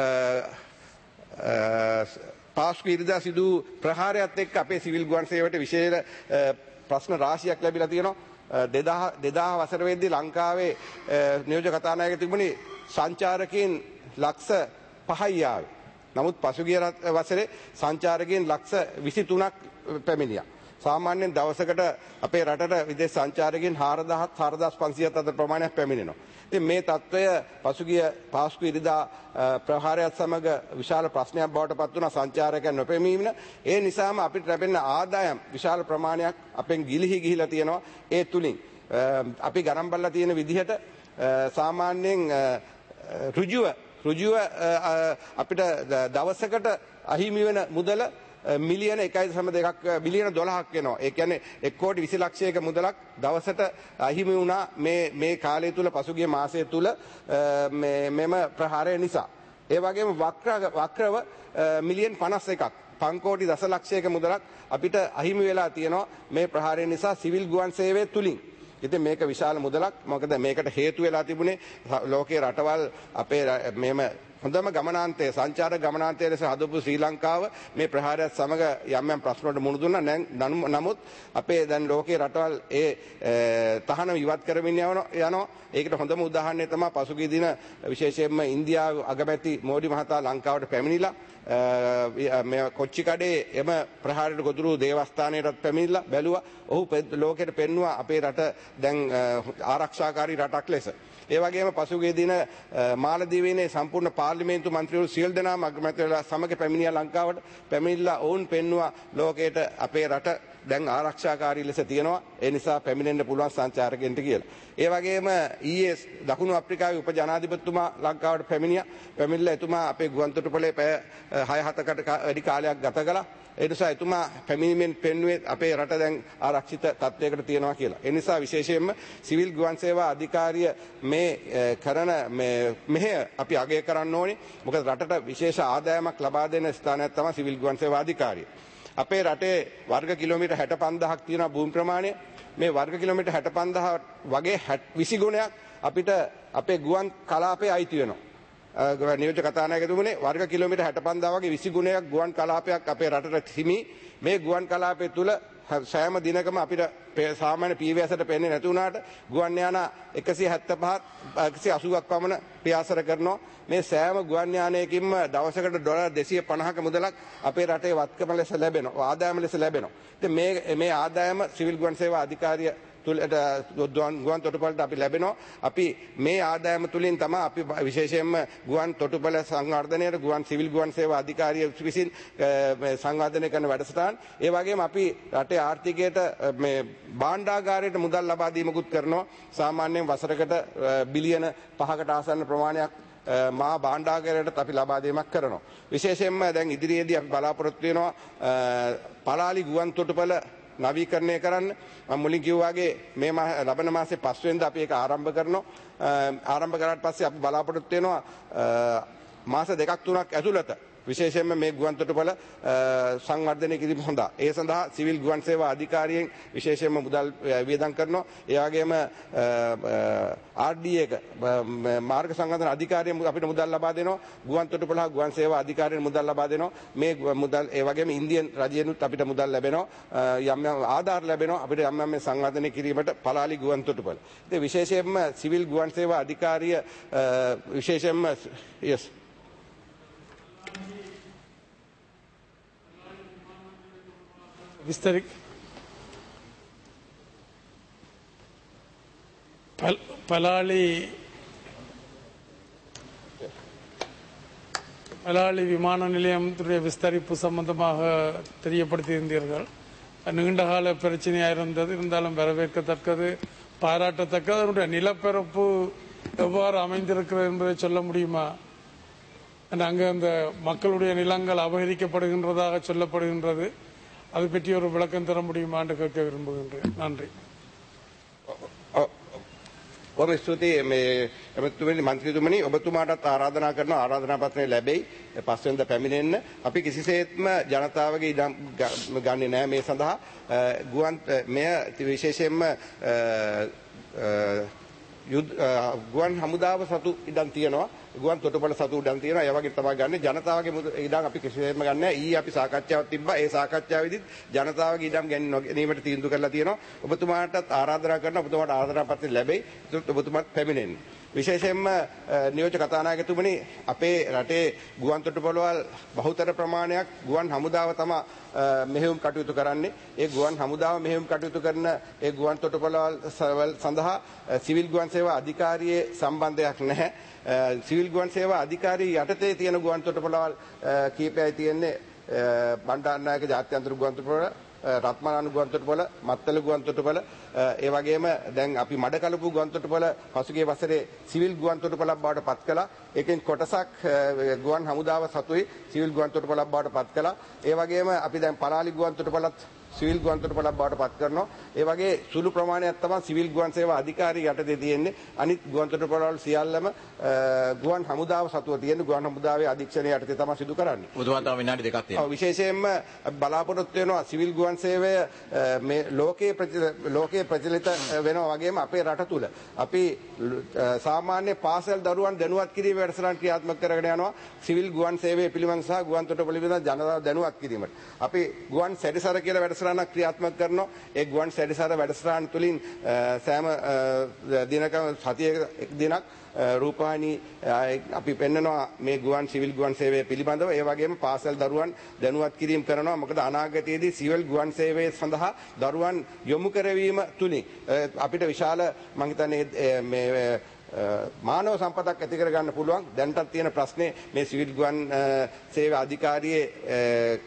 පාස්කු ඉරිදා සිදු ප්‍රහාරයත් එක්ක අපේ සිවිල් ගුවන් සේවයට විශේෂ ප්‍රශ්න රාශියක් ලැබිලා තියෙනවා. දෙදාහ වසර වෙද්දී ලංකාවේ නියෝජ්‍ය කතානායක තිබුණේ සංචාරකයන් ලක්ෂ පහයි ආවේ. නමුත් පසුගිය වසරේ සංචාරකයන් ලක්ෂ විසි තුනක් පැමිණියා. සාමාන්‍යයෙන් දවසකට අපේ රටට විදේශ සංචාරකයන් හාරදාස් හාරදාස් පන්සියයක් අතර ප්‍රමාණයක් පැමිණෙනවා. ඉතින් මේ තත්ත්වය පසුගිය පාස්කු ඉරිදා ප්‍රහාරයත් සමග විශාල ප්‍රශ්නයක් බවට පත් වුණා සංචාරකයන් නොපැමිණීම. ඒ නිසාම අපිට ලැබෙන ආදායම් විශාල ප්‍රමාණයක් අපෙන් ගිලිහි ගිහිලා තියෙනවා. ඒ තුලින් අපි ගණන් බලලා තියෙන විදිහට සාමාන්‍යයෙන් ඍජුව ඍජුව අපිට දවසකට අහිමි වෙන මුදල මිලියන එකයි දශම දෙකක් බිලියන දොළහක් වෙනවා. ඒ කියන්නේ එක් කෝටි විසි ලක්ෂයක මුදලක් දවසට අහිමි වුණා මේ මේ කාලය තුල පසුගිය මාසය තුල මේ මෙම ප්‍රහාරය නිසා. ඒ වගේම වක්‍ර වක්‍රව මිලියන් පනස් එකක් පන්කෝටි දසලක්ෂයක මුදලක් අපිට අහිමි වෙලා තියෙනවා මේ ප්‍රහාරය නිසා සිවිල් ගුවන් සේවය තුලින්. ඉතින් මේක විශාල මුදලක්. මොකද මේකට හේතු වෙලා තිබුණේ ලෝකයේ රටවල් අපේ මෙහෙම හොඳම ගමනාන්තය සංචාර ගමනාන්තය ලෙස හදපු ශ්‍රී ලංකාව මේ ප්‍රහාරයත් සමග යම් යම් ප්‍රශ්න වලට මුහුණ දුන්නා. නමුත් අපේ දැන් ලෝකයේ රටවල් ඒ තහනම ඉවත් කරමින් යනවා. ඒකට හොඳම උදාහරණය තමයි පසුගිය දින විශේෂයෙන්ම ඉන්දියාව අගමැති මෝඩි මහතා ලංකාවට පැමිණිලා මේ කොච්චිකඩේ එම ප්‍රහාරයට ගොදුරු දේවස්ථානයටත් පැමිණිලා බැලුවා. ඔහු ලෝකෙට පෙන්වුවා අපේ රට දැන් ආරක්ෂාකාරී රටක් ලෙස. ඒ වගේම පසුගිය දින මාලදීවයිනේ සම්පූර්ණ පාර්ලිමේන්තු මන්ත්‍රීවරු සියලු දෙනාම අගමැතිවරයා සමග පැමිණියා ලංකාවට. පැමිණිලා ඔවුන් පෙන්වුවා ලෝකයට අපේ රට දැන් ආරක්ෂාකාරී ලෙස තියෙනවා. ඒ නිසා පැමිණෙන්න පුළුවන් සංචාරකයන්ට කියලා. ඒ වගේම ඊයේ දකුණු අප්‍රිකාවේ උප ජනාධිපතිතුමා ලංකාවට පැමිණියා. පැමිණිලා එතුමා අපේ ගුවන්තොටුපළේ පැය හය හතකට වැඩි කාලයක් ගත කළා. ඒ නිසා එතුමා පැමිණීමෙන් පෙන්වුවේ අපේ රට දැන් ආරක්ෂිත තත්ත්වයකට තියෙනවා කියලා. ඒ නිසා විශේෂයෙන්ම සිවිල් ගුවන් සේවා අධිකාරිය මේ කරන මේ මෙහෙය අපි අගය කරන්න ඕනේ. මොකද රටට විශේෂ ආදායමක් ලබා දෙන ස්ථානයක් තමයි සිවිල් ගුවන් සේවා අධිකාරිය. අපේ රටේ වර්ග කිලෝමීටර් හැට පන්දාහක් තියෙන භූමි ප්‍රමාණය. මේ වර්ග කිලෝමීටර් හැට පන්දාහ වගේ විසි ගුණයක් අපිට අපේ ගුවන් කලාපයේ අයිති වෙනවා. නියෝජ්‍ය කතානායකතුමනි වර්ග කිලෝමීටර් හැට පන්දාහ වගේ විසි ගුණයක් ගුවන් කලාපයක් අපේ රටට හිමි. මේ ගුවන් කලාපය තුල සෑම දිනකම අපිට සාමාන්‍ය පීවැසට පෙන්නේ නැති වුණාට ගුවන් යාන එකසිය හැත්තෑපහක් එකසිය අසූවක් පමණ පියාසර කරනවා. මේ සෑම ගුවන් යානයකින්ම දවසකට ඩොලර් දෙසිය පනහක මුදලක් අපේ රටේ වත්කම ලෙස ලැබෙනවා. ආදායම ලෙස ලැබෙනවා. ඉතින් මේ මේ ආදායම සිවිල් ගුවන් සේවා අධිකාරිය තුලට ගුවන් තොටුපළට අපි ලැබෙනවා. අපි මේ ආදායම තුලින් තමයි අපි විශේෂයෙන්ම ගුවන් තොටුපළ සංවර්ධනයට ගුවන් සිවිල් ගුවන් සේවා අධිකාරිය විසින් සංවර්ධනය කරන වැඩසටහන්. ඒ වගේම අපි රටේ ආර්ථිකයට මේ භාණ්ඩාගාරයට මුදල් ලබා දීමකුත් කරනවා. සාමාන්‍යයෙන් වසරකට බිලියන පහකට ආසන්න ප්‍රමාණයක් මා භාණ්ඩාගාරයට අපි ලබා දීමක් කරනවා. විශේෂයෙන්ම දැන් ඉදිරියේදී අපි බලාපොරොත්තු වෙනවා පලාලි ගුවන් තොටුපළ නවීකරණය කරන්න. මම මුලින් කිව්වා වගේ මේ ලබන මාසේ පහ වෙනිදා අපි ඒක ආරම්භ කරනවා. ආරම්භ කරාට පස්සේ අපි බලාපොරොත්තු වෙනවා මාස දෙකක් තුනක් ඇතුළත විශේෂයෙන්ම මේ ගුවන් තොටුපළ සංවර්ධනය කිරීම සඳහා ඒ සඳහා සිවිල් ගුවන් සේවා අධිකාරියෙන් විශේෂයෙන්ම මුදල් වියදම් කරනවා. ඒ වගේම ආර් ඩී එක මාර්ග සංවර්ධන අධිකාරිය අපිට මුදල් ලබා දෙනවා. ගුවන් තොටුපළ ගුවන් සේවා අධිකාරියෙන් මුදල් ලබා දෙනවා. මේ මුදල් ඒ වගේම ඉන්දියන් රජයෙන්ුත් අපිට මුදල් ලැබෙනවා. යම් යම් ආධාර ලැබෙනවා අපිට යම් යම් සංවර්ධනය කිරීමට පලාලි ගුවන් තොටුපළ. ඉතින් විශේෂයෙන්ම සිවිල් ගුවන් සේවා අධිකාරිය විශේෂයෙන්ම yes විස්තර பலாலி பலாலி விமான நிலையத்துடைய விஸ்தரிப்பு சம்பந்தமாக தெரியப்படுத்தியிருந்தீர்கள். நீண்டகால பிரச்சனையாக இருந்தது. இருந்தாலும் வரவேற்கத்தக்கது, பாராட்டத்தக்கது. அதனுடைய நிலப்பரப்பு எவ்வாறு அமைந்திருக்கிறது என்பதை சொல்ல முடியுமா? அங்கே அந்த மக்களுடைய நிலங்கள் அபகரிக்கப்படுகின்றதாக சொல்லப்படுகின்றது. அது பற்றி ஒரு விளக்கம் தர முடியுமா என்று கேட்க விரும்புகின்றேன். நன்றி. ඔබ ස්තුතියි මේ එමෙතුමනි මන්ත්‍රීතුමනි ඔබතුමාටත් ආරාධනා කරන ආරාධනා පත්‍රය ලැබෙයි පස් වෙනිදා පැමිණෙන්න. අපි කිසිසේත්ම ජනතාවගේ ඉඩම් ගන්නේ නැහැ මේ සඳහා. ගුවන් මෙය විශේෂයෙන්ම ගුවන් හමුදාව සතු ඉඩම් තියෙනවා. ගුවන් තොටුපළ සතු ඉඩම් තියෙනවා. ඒ වගේ තමයි ගන්න. ජනතාවගේ ඉඩම් අපි කිසිසේත්ම ගන්න නැහැ. ඊ අපි සාකච්ඡාවක් තිබ්බා. ඒ සාකච්ඡාවේදීත් ජනතාවගේ ඉඩම් ගැනීමට තීන්දුව කරලා තියෙනවා. ඔබතුමාටත් ආරාධනා කරනවා. ඔබතුමාට ආරාධනා පත්‍රය ලැබෙයි. ඒත් ඔබතුමාත් පැමිණෙන්න. විශේෂයෙන්ම නියෝජ්‍ය කතානායකතුමනි අපේ රටේ ගුවන් තොටුපළවල් බහුතර ප්‍රමාණයක් ගුවන් හමුදාව තමයි මෙහෙයුම් කටයුතු කරන්නේ. ඒ ගුවන් හමුදාව මෙහෙයුම් කටයුතු කරන ඒ ගුවන් තොටුපළවල් සඳහා සිවිල් ගුවන් සේවා අධිකාරියේ සම්බන්ධයක් නැහැ. සිවිල් ගුවන් සේවා අධිකාරිය යටතේ තියෙන ගුවන් තොටුපළවල් කීපයයි තියෙන්නේ. බණ්ඩාරනායක ජාත්‍යන්තර ගුවන් තොටුපළ, රත්මලාන ගුවන් තොටුපළ, මත්තල ගුවන් තොටුපළ, ඒ වගේම දැන් අපි මඩකලපු ගුවන් තොටුපළ පසුගිය වසරේ සිවිල් ගුවන් තොටුපළක් බවට පත් කළා. ඒකෙන් කොටසක් ගුවන් හමුදාව සතුයි සිවිල් ගුවන් තොටුපළක් බවට පත් කළා. ඒ වගේම අපි දැන් පලාලි ගුවන් තොටුපළත් සිවිල් ගුවන් තොටුපළක් බවට පත් කරනවා. ඒ වගේ සුළු ප්‍රමාණයක් තමයි සිවිල් ගුවන් සේවා අධිකාරිය යටතේ තියෙන්නේ. අනිත් ගුවන් තොටුපළවල සියල්ලම ගුවන් හමුදාව සතුව තියෙන ගුවන් හමුදාවේ අධීක්ෂණය යටතේ තමයි සිදු කරන්නේ. උතුමා තව විනාඩි දෙකක් තියෙනවා. ඔව් විශේෂයෙන්ම බලාපොරොත්තු වෙනවා සිවිල් ගුවන් සේවය මේ ලෝකයේ ලෝකයේ ප්‍රචලිත වෙනවා වගේම අපේ රට තුල අපි සාමාන්‍ය පාසල් දරුවන් දැනුවත් කිරීමේ වැඩසටහන් ක්‍රියාත්මක කරගෙන යනවා. සිවිල් ගුවන් සේවය පිළිබඳ සහ ගුවන් තොටුපළ පිළිබඳ ජනතාව දැනුවත් කිරීමට. අපි ගුවන් සැරිසර කියලා වැඩසටහනක් ක්‍රියාත්මක කරනවා. ඒ ගුවන් සැරිසර වැඩසටහන තුලින් සෑම දිනකම සතියක එක් දිනක් රූපවාහිනී අපි පෙන්නනවා මේ ගුවන් සිවිල් ගුවන් සේවය පිළිබඳව. ඒ වගේම පාසල් දරුවන් දැනුවත් කිරීම කරනවා. මොකද අනාගතයේදී සිවිල් ගුවන් සේවය සඳහා දරුවන් යොමු කරවීම තුලින් අපිට විශාල මම හිතන්නේ මේ මානව සම්පතක් ඇති කර ගන්න පුළුවන්. දැන්ටත් තියෙන ප්‍රශ්නේ මේ සිවිල් ගුවන් සේවා අධිකාරියේ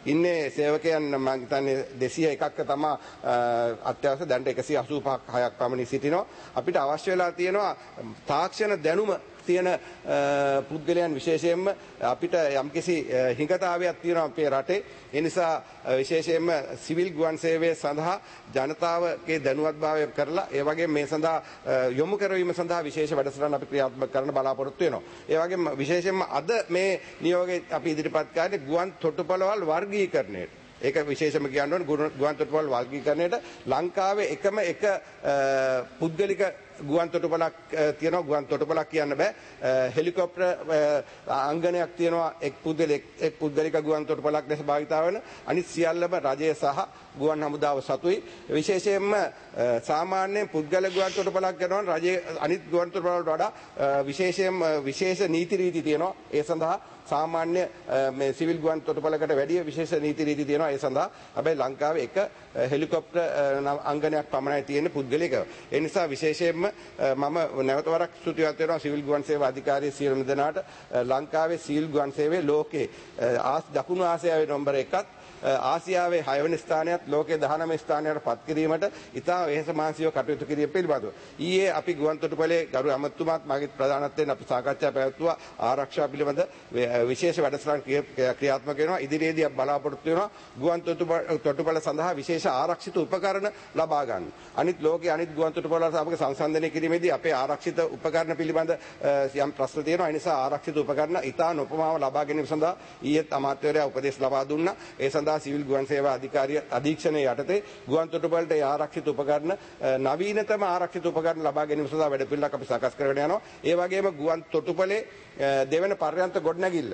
ඉන්නේ සේවකයන් මම හිතන්නේ දෙසිය එකක තමයි අත්‍යවශ්‍ය දැනට එකසිය අසූ පහක් හයක් පමණ සිටිනවා. අපිට අවශ්‍ය වෙලා තියෙනවා තාක්ෂණ දැනුම තියෙන පුද්ගලයන් විශේෂයෙන්ම අපිට යම්කිසි හිඟතාවයක් තියෙනවා අපේ රටේ. ඒ නිසා විශේෂයෙන්ම සිවිල් ගුවන් සේවය සඳහා ජනතාවගේ දැනුවත්භාවය කරලා ඒ වගේම මේ සඳහා යොමු කරවීම සඳහා විශේෂ වැඩසටහන අපි ක්‍රියාත්මක කරන්න බලාපොරොත්තු වෙනවා. ඒ වගේම විශේෂයෙන්ම අද මේ නියෝගයේ අපි ඉදිරිපත් කරන්නේ ගුවන් තොටුපළවල් වර්ගීකරණයට. ඒක විශේෂම කියන්න ඕන ගුවන් තොටුපළ වර්ගීකරණයට ලංකාවේ එකම එක පුද්ගලික ගුවන් තොටුපළක් තියෙනවා. ගුවන් තොටුපළක් කියන්න බෑ. හෙලිකොප්ටර් අංගනයක් තියෙනවා එක් පුද්ගලික එක් පුද්ගලික ගුවන් තොටුපළක් ලෙස භාවිතා වෙන. අනිත් සියල්ලම රජය සහ ගුවන් හමුදාව සතුයි. විශේෂයෙන්ම සාමාන්‍ය පුද්ගල ගුවන් තොටුපළක් කරනවා රජයේ අනිත් ගුවන් තොටුපළ වලට වඩා විශේෂයෙන්ම විශේෂ නීති රීති තියෙනවා. ඒ සඳහා සාමාන්‍ය මේ සිවිල් ගුවන් තොටුපළකට වැඩිය විශේෂ නීති රීති තියෙනවා. ඒ සඳහා හැබැයි ලංකාවේ එක හෙලිකොප්ටර් අංගනයක් පමණයි තියෙන්නේ පුද්ගලිකව. ඒ නිසා විශේෂයෙන්ම මම නැවත වරක් ස්තුතිවන්ත වෙනවා සිවිල් ගුවන් සේවා අධිකාරිය සියලුම දෙනාට. ලංකාවේ සිවිල් ගුවන් සේවයේ ලෝකේ දකුණු ආසියාවේ නම්බර එකත් ආසියාවේ හයවැනි ස්ථානයත් ලෝකයේ දහනවය ස්ථානයට පත් කිරීමට ඉතා වෙහෙස මහන්සිව කටයුතු කිරීම පිළිබඳව ඊයේ අපි ගුවන් තොටුපළේ ගරු ඇමතුමාත් මගේ ප්‍රධානත්වයෙන් අපි සාකච්ඡා පැවැත්වුවා. ආරක්ෂා පිළිබඳ විශේෂ වැඩසටහන් ක්‍රියාත්මක වෙනවා. ඉදිරියේදී අපි බලාපොරොත්තු වෙනවා ගුවන් තොටුපළ සඳහා විශේෂ ආරක්ෂිත උපකරණ ලබා ගන්න. අනිත් ලෝකයේ අනිත් ගුවන් තොටුපළ සමග සංසන්දනය කිරීමේදී අපේ ආරක්ෂිත උපකරණ පිළිබඳ යම් ප්‍රශ්න තියෙනවා. ඒ නිසා ආරක්ෂිත උපකරණ ඉතා නොපමාව ලබා ගැනීම සඳහා ඊයේත් අමාත්‍යවරයා උපදෙස් ලබා දුන්නා. ඒ සඳහා සිවිල් ගුවන් සේවා අධිකාරිය අධීක්ෂණයේ යටතේ ගුවන් තොටුපළට ආරක්ෂිත උපකරණ නවීනතම ආරක්ෂිත උපකරණ ලබා ගැනීම සඳහා වැඩපිළිවෙලක් අපි සකස් කරගෙන යනවා. ඒ වගේම ගුවන් තොටුපළේ දෙවන පර්යන්ත ගොඩනැගිල්ල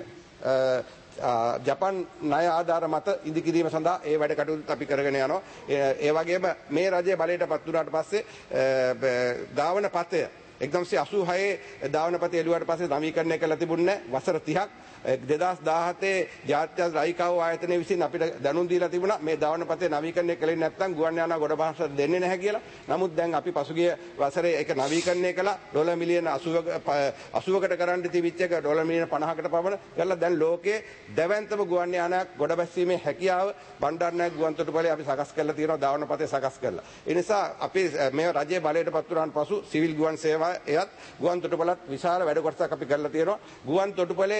ජපන් ණය ආධාර මත ඉදිකිරීම සඳහා ඒ වැඩ කටයුතු අපි කරගෙන යනවා. ඒ වගේම මේ රජය බලයට පත් වුණාට පස්සේ ධාවන පතය එක්දහස් අසූ හයේ ධාවන පතය එළුවාට පස්සේ නවීකරණය කළ තිබුණේ වසර තිහක්. දෙදහස් දාහතේ ජාත්‍ය රයිකාව ආයතනය විසින් අපිට දැනුම් දීලා තිබුණා මේ ධාවන පතේ නවීකරණය කළේ නැත්නම් ගුවන් යානා ගොඩ බහස දෙන්නේ නැහැ කියලා. නමුත් දැන් අපි පසුගිය වසරේ ඒක නවීකරණය කළා. ඩොලර් මිලියන අසූවකට කරන්න තිබිච්ච එක ඩොලර් මිලියන පනහකට පමණ කරලා දැන් ලෝකයේ දැවැන්තම ගුවන් යානයක් ගොඩ බැස්සීමේ හැකියාව බණ්ඩාරනායක ගුවන් තොටුපළේ අපි සකස් කරලා තියෙනවා. ධාවන පතේ සකස් කරලා. ඒ නිසා අපි මේ රජයේ බලයට පත් වුණාන් පසු සිවිල් ගුවන් සේවා එයත් ගුවන් තොටුපළත් විශාල වැඩ කොටසක් අපි කරලා තියෙනවා. ගුවන් තොටුපළේ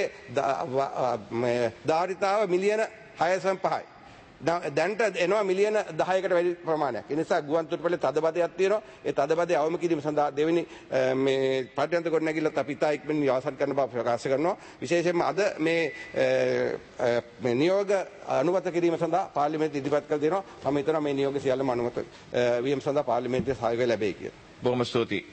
ධාරිතාව මිලියන හයදශම පහයි. දැන්ට එනවා මිලියන දහයකට වැඩි ප්‍රමාණයක්. ඒ නිසා ගුවන් තොටුපළේ තදබදයක් තියෙනවා. ඒ තදබදය අවම කිරීම සඳහා දෙවෙනි මේ පර්යන්ත ගොඩනැගිල්ලත් අපි ඉතා ඉක්මනින් අවසන් කරන බව ප්‍රකාශ කරනවා. විශේෂයෙන්ම අද මේ මේ නියෝග අනුමත කිරීම සඳහා පාර්ලිමේන්තුව ඉදිරිපත් කර දෙනවා. මම හිතනවා මේ නියෝග සියල්ලම අනුමත වීම සඳහා පාර්ලිමේන්තුවේ සහයෝගය ලැබෙයි කියලා. බොහොම ස්තුතියි.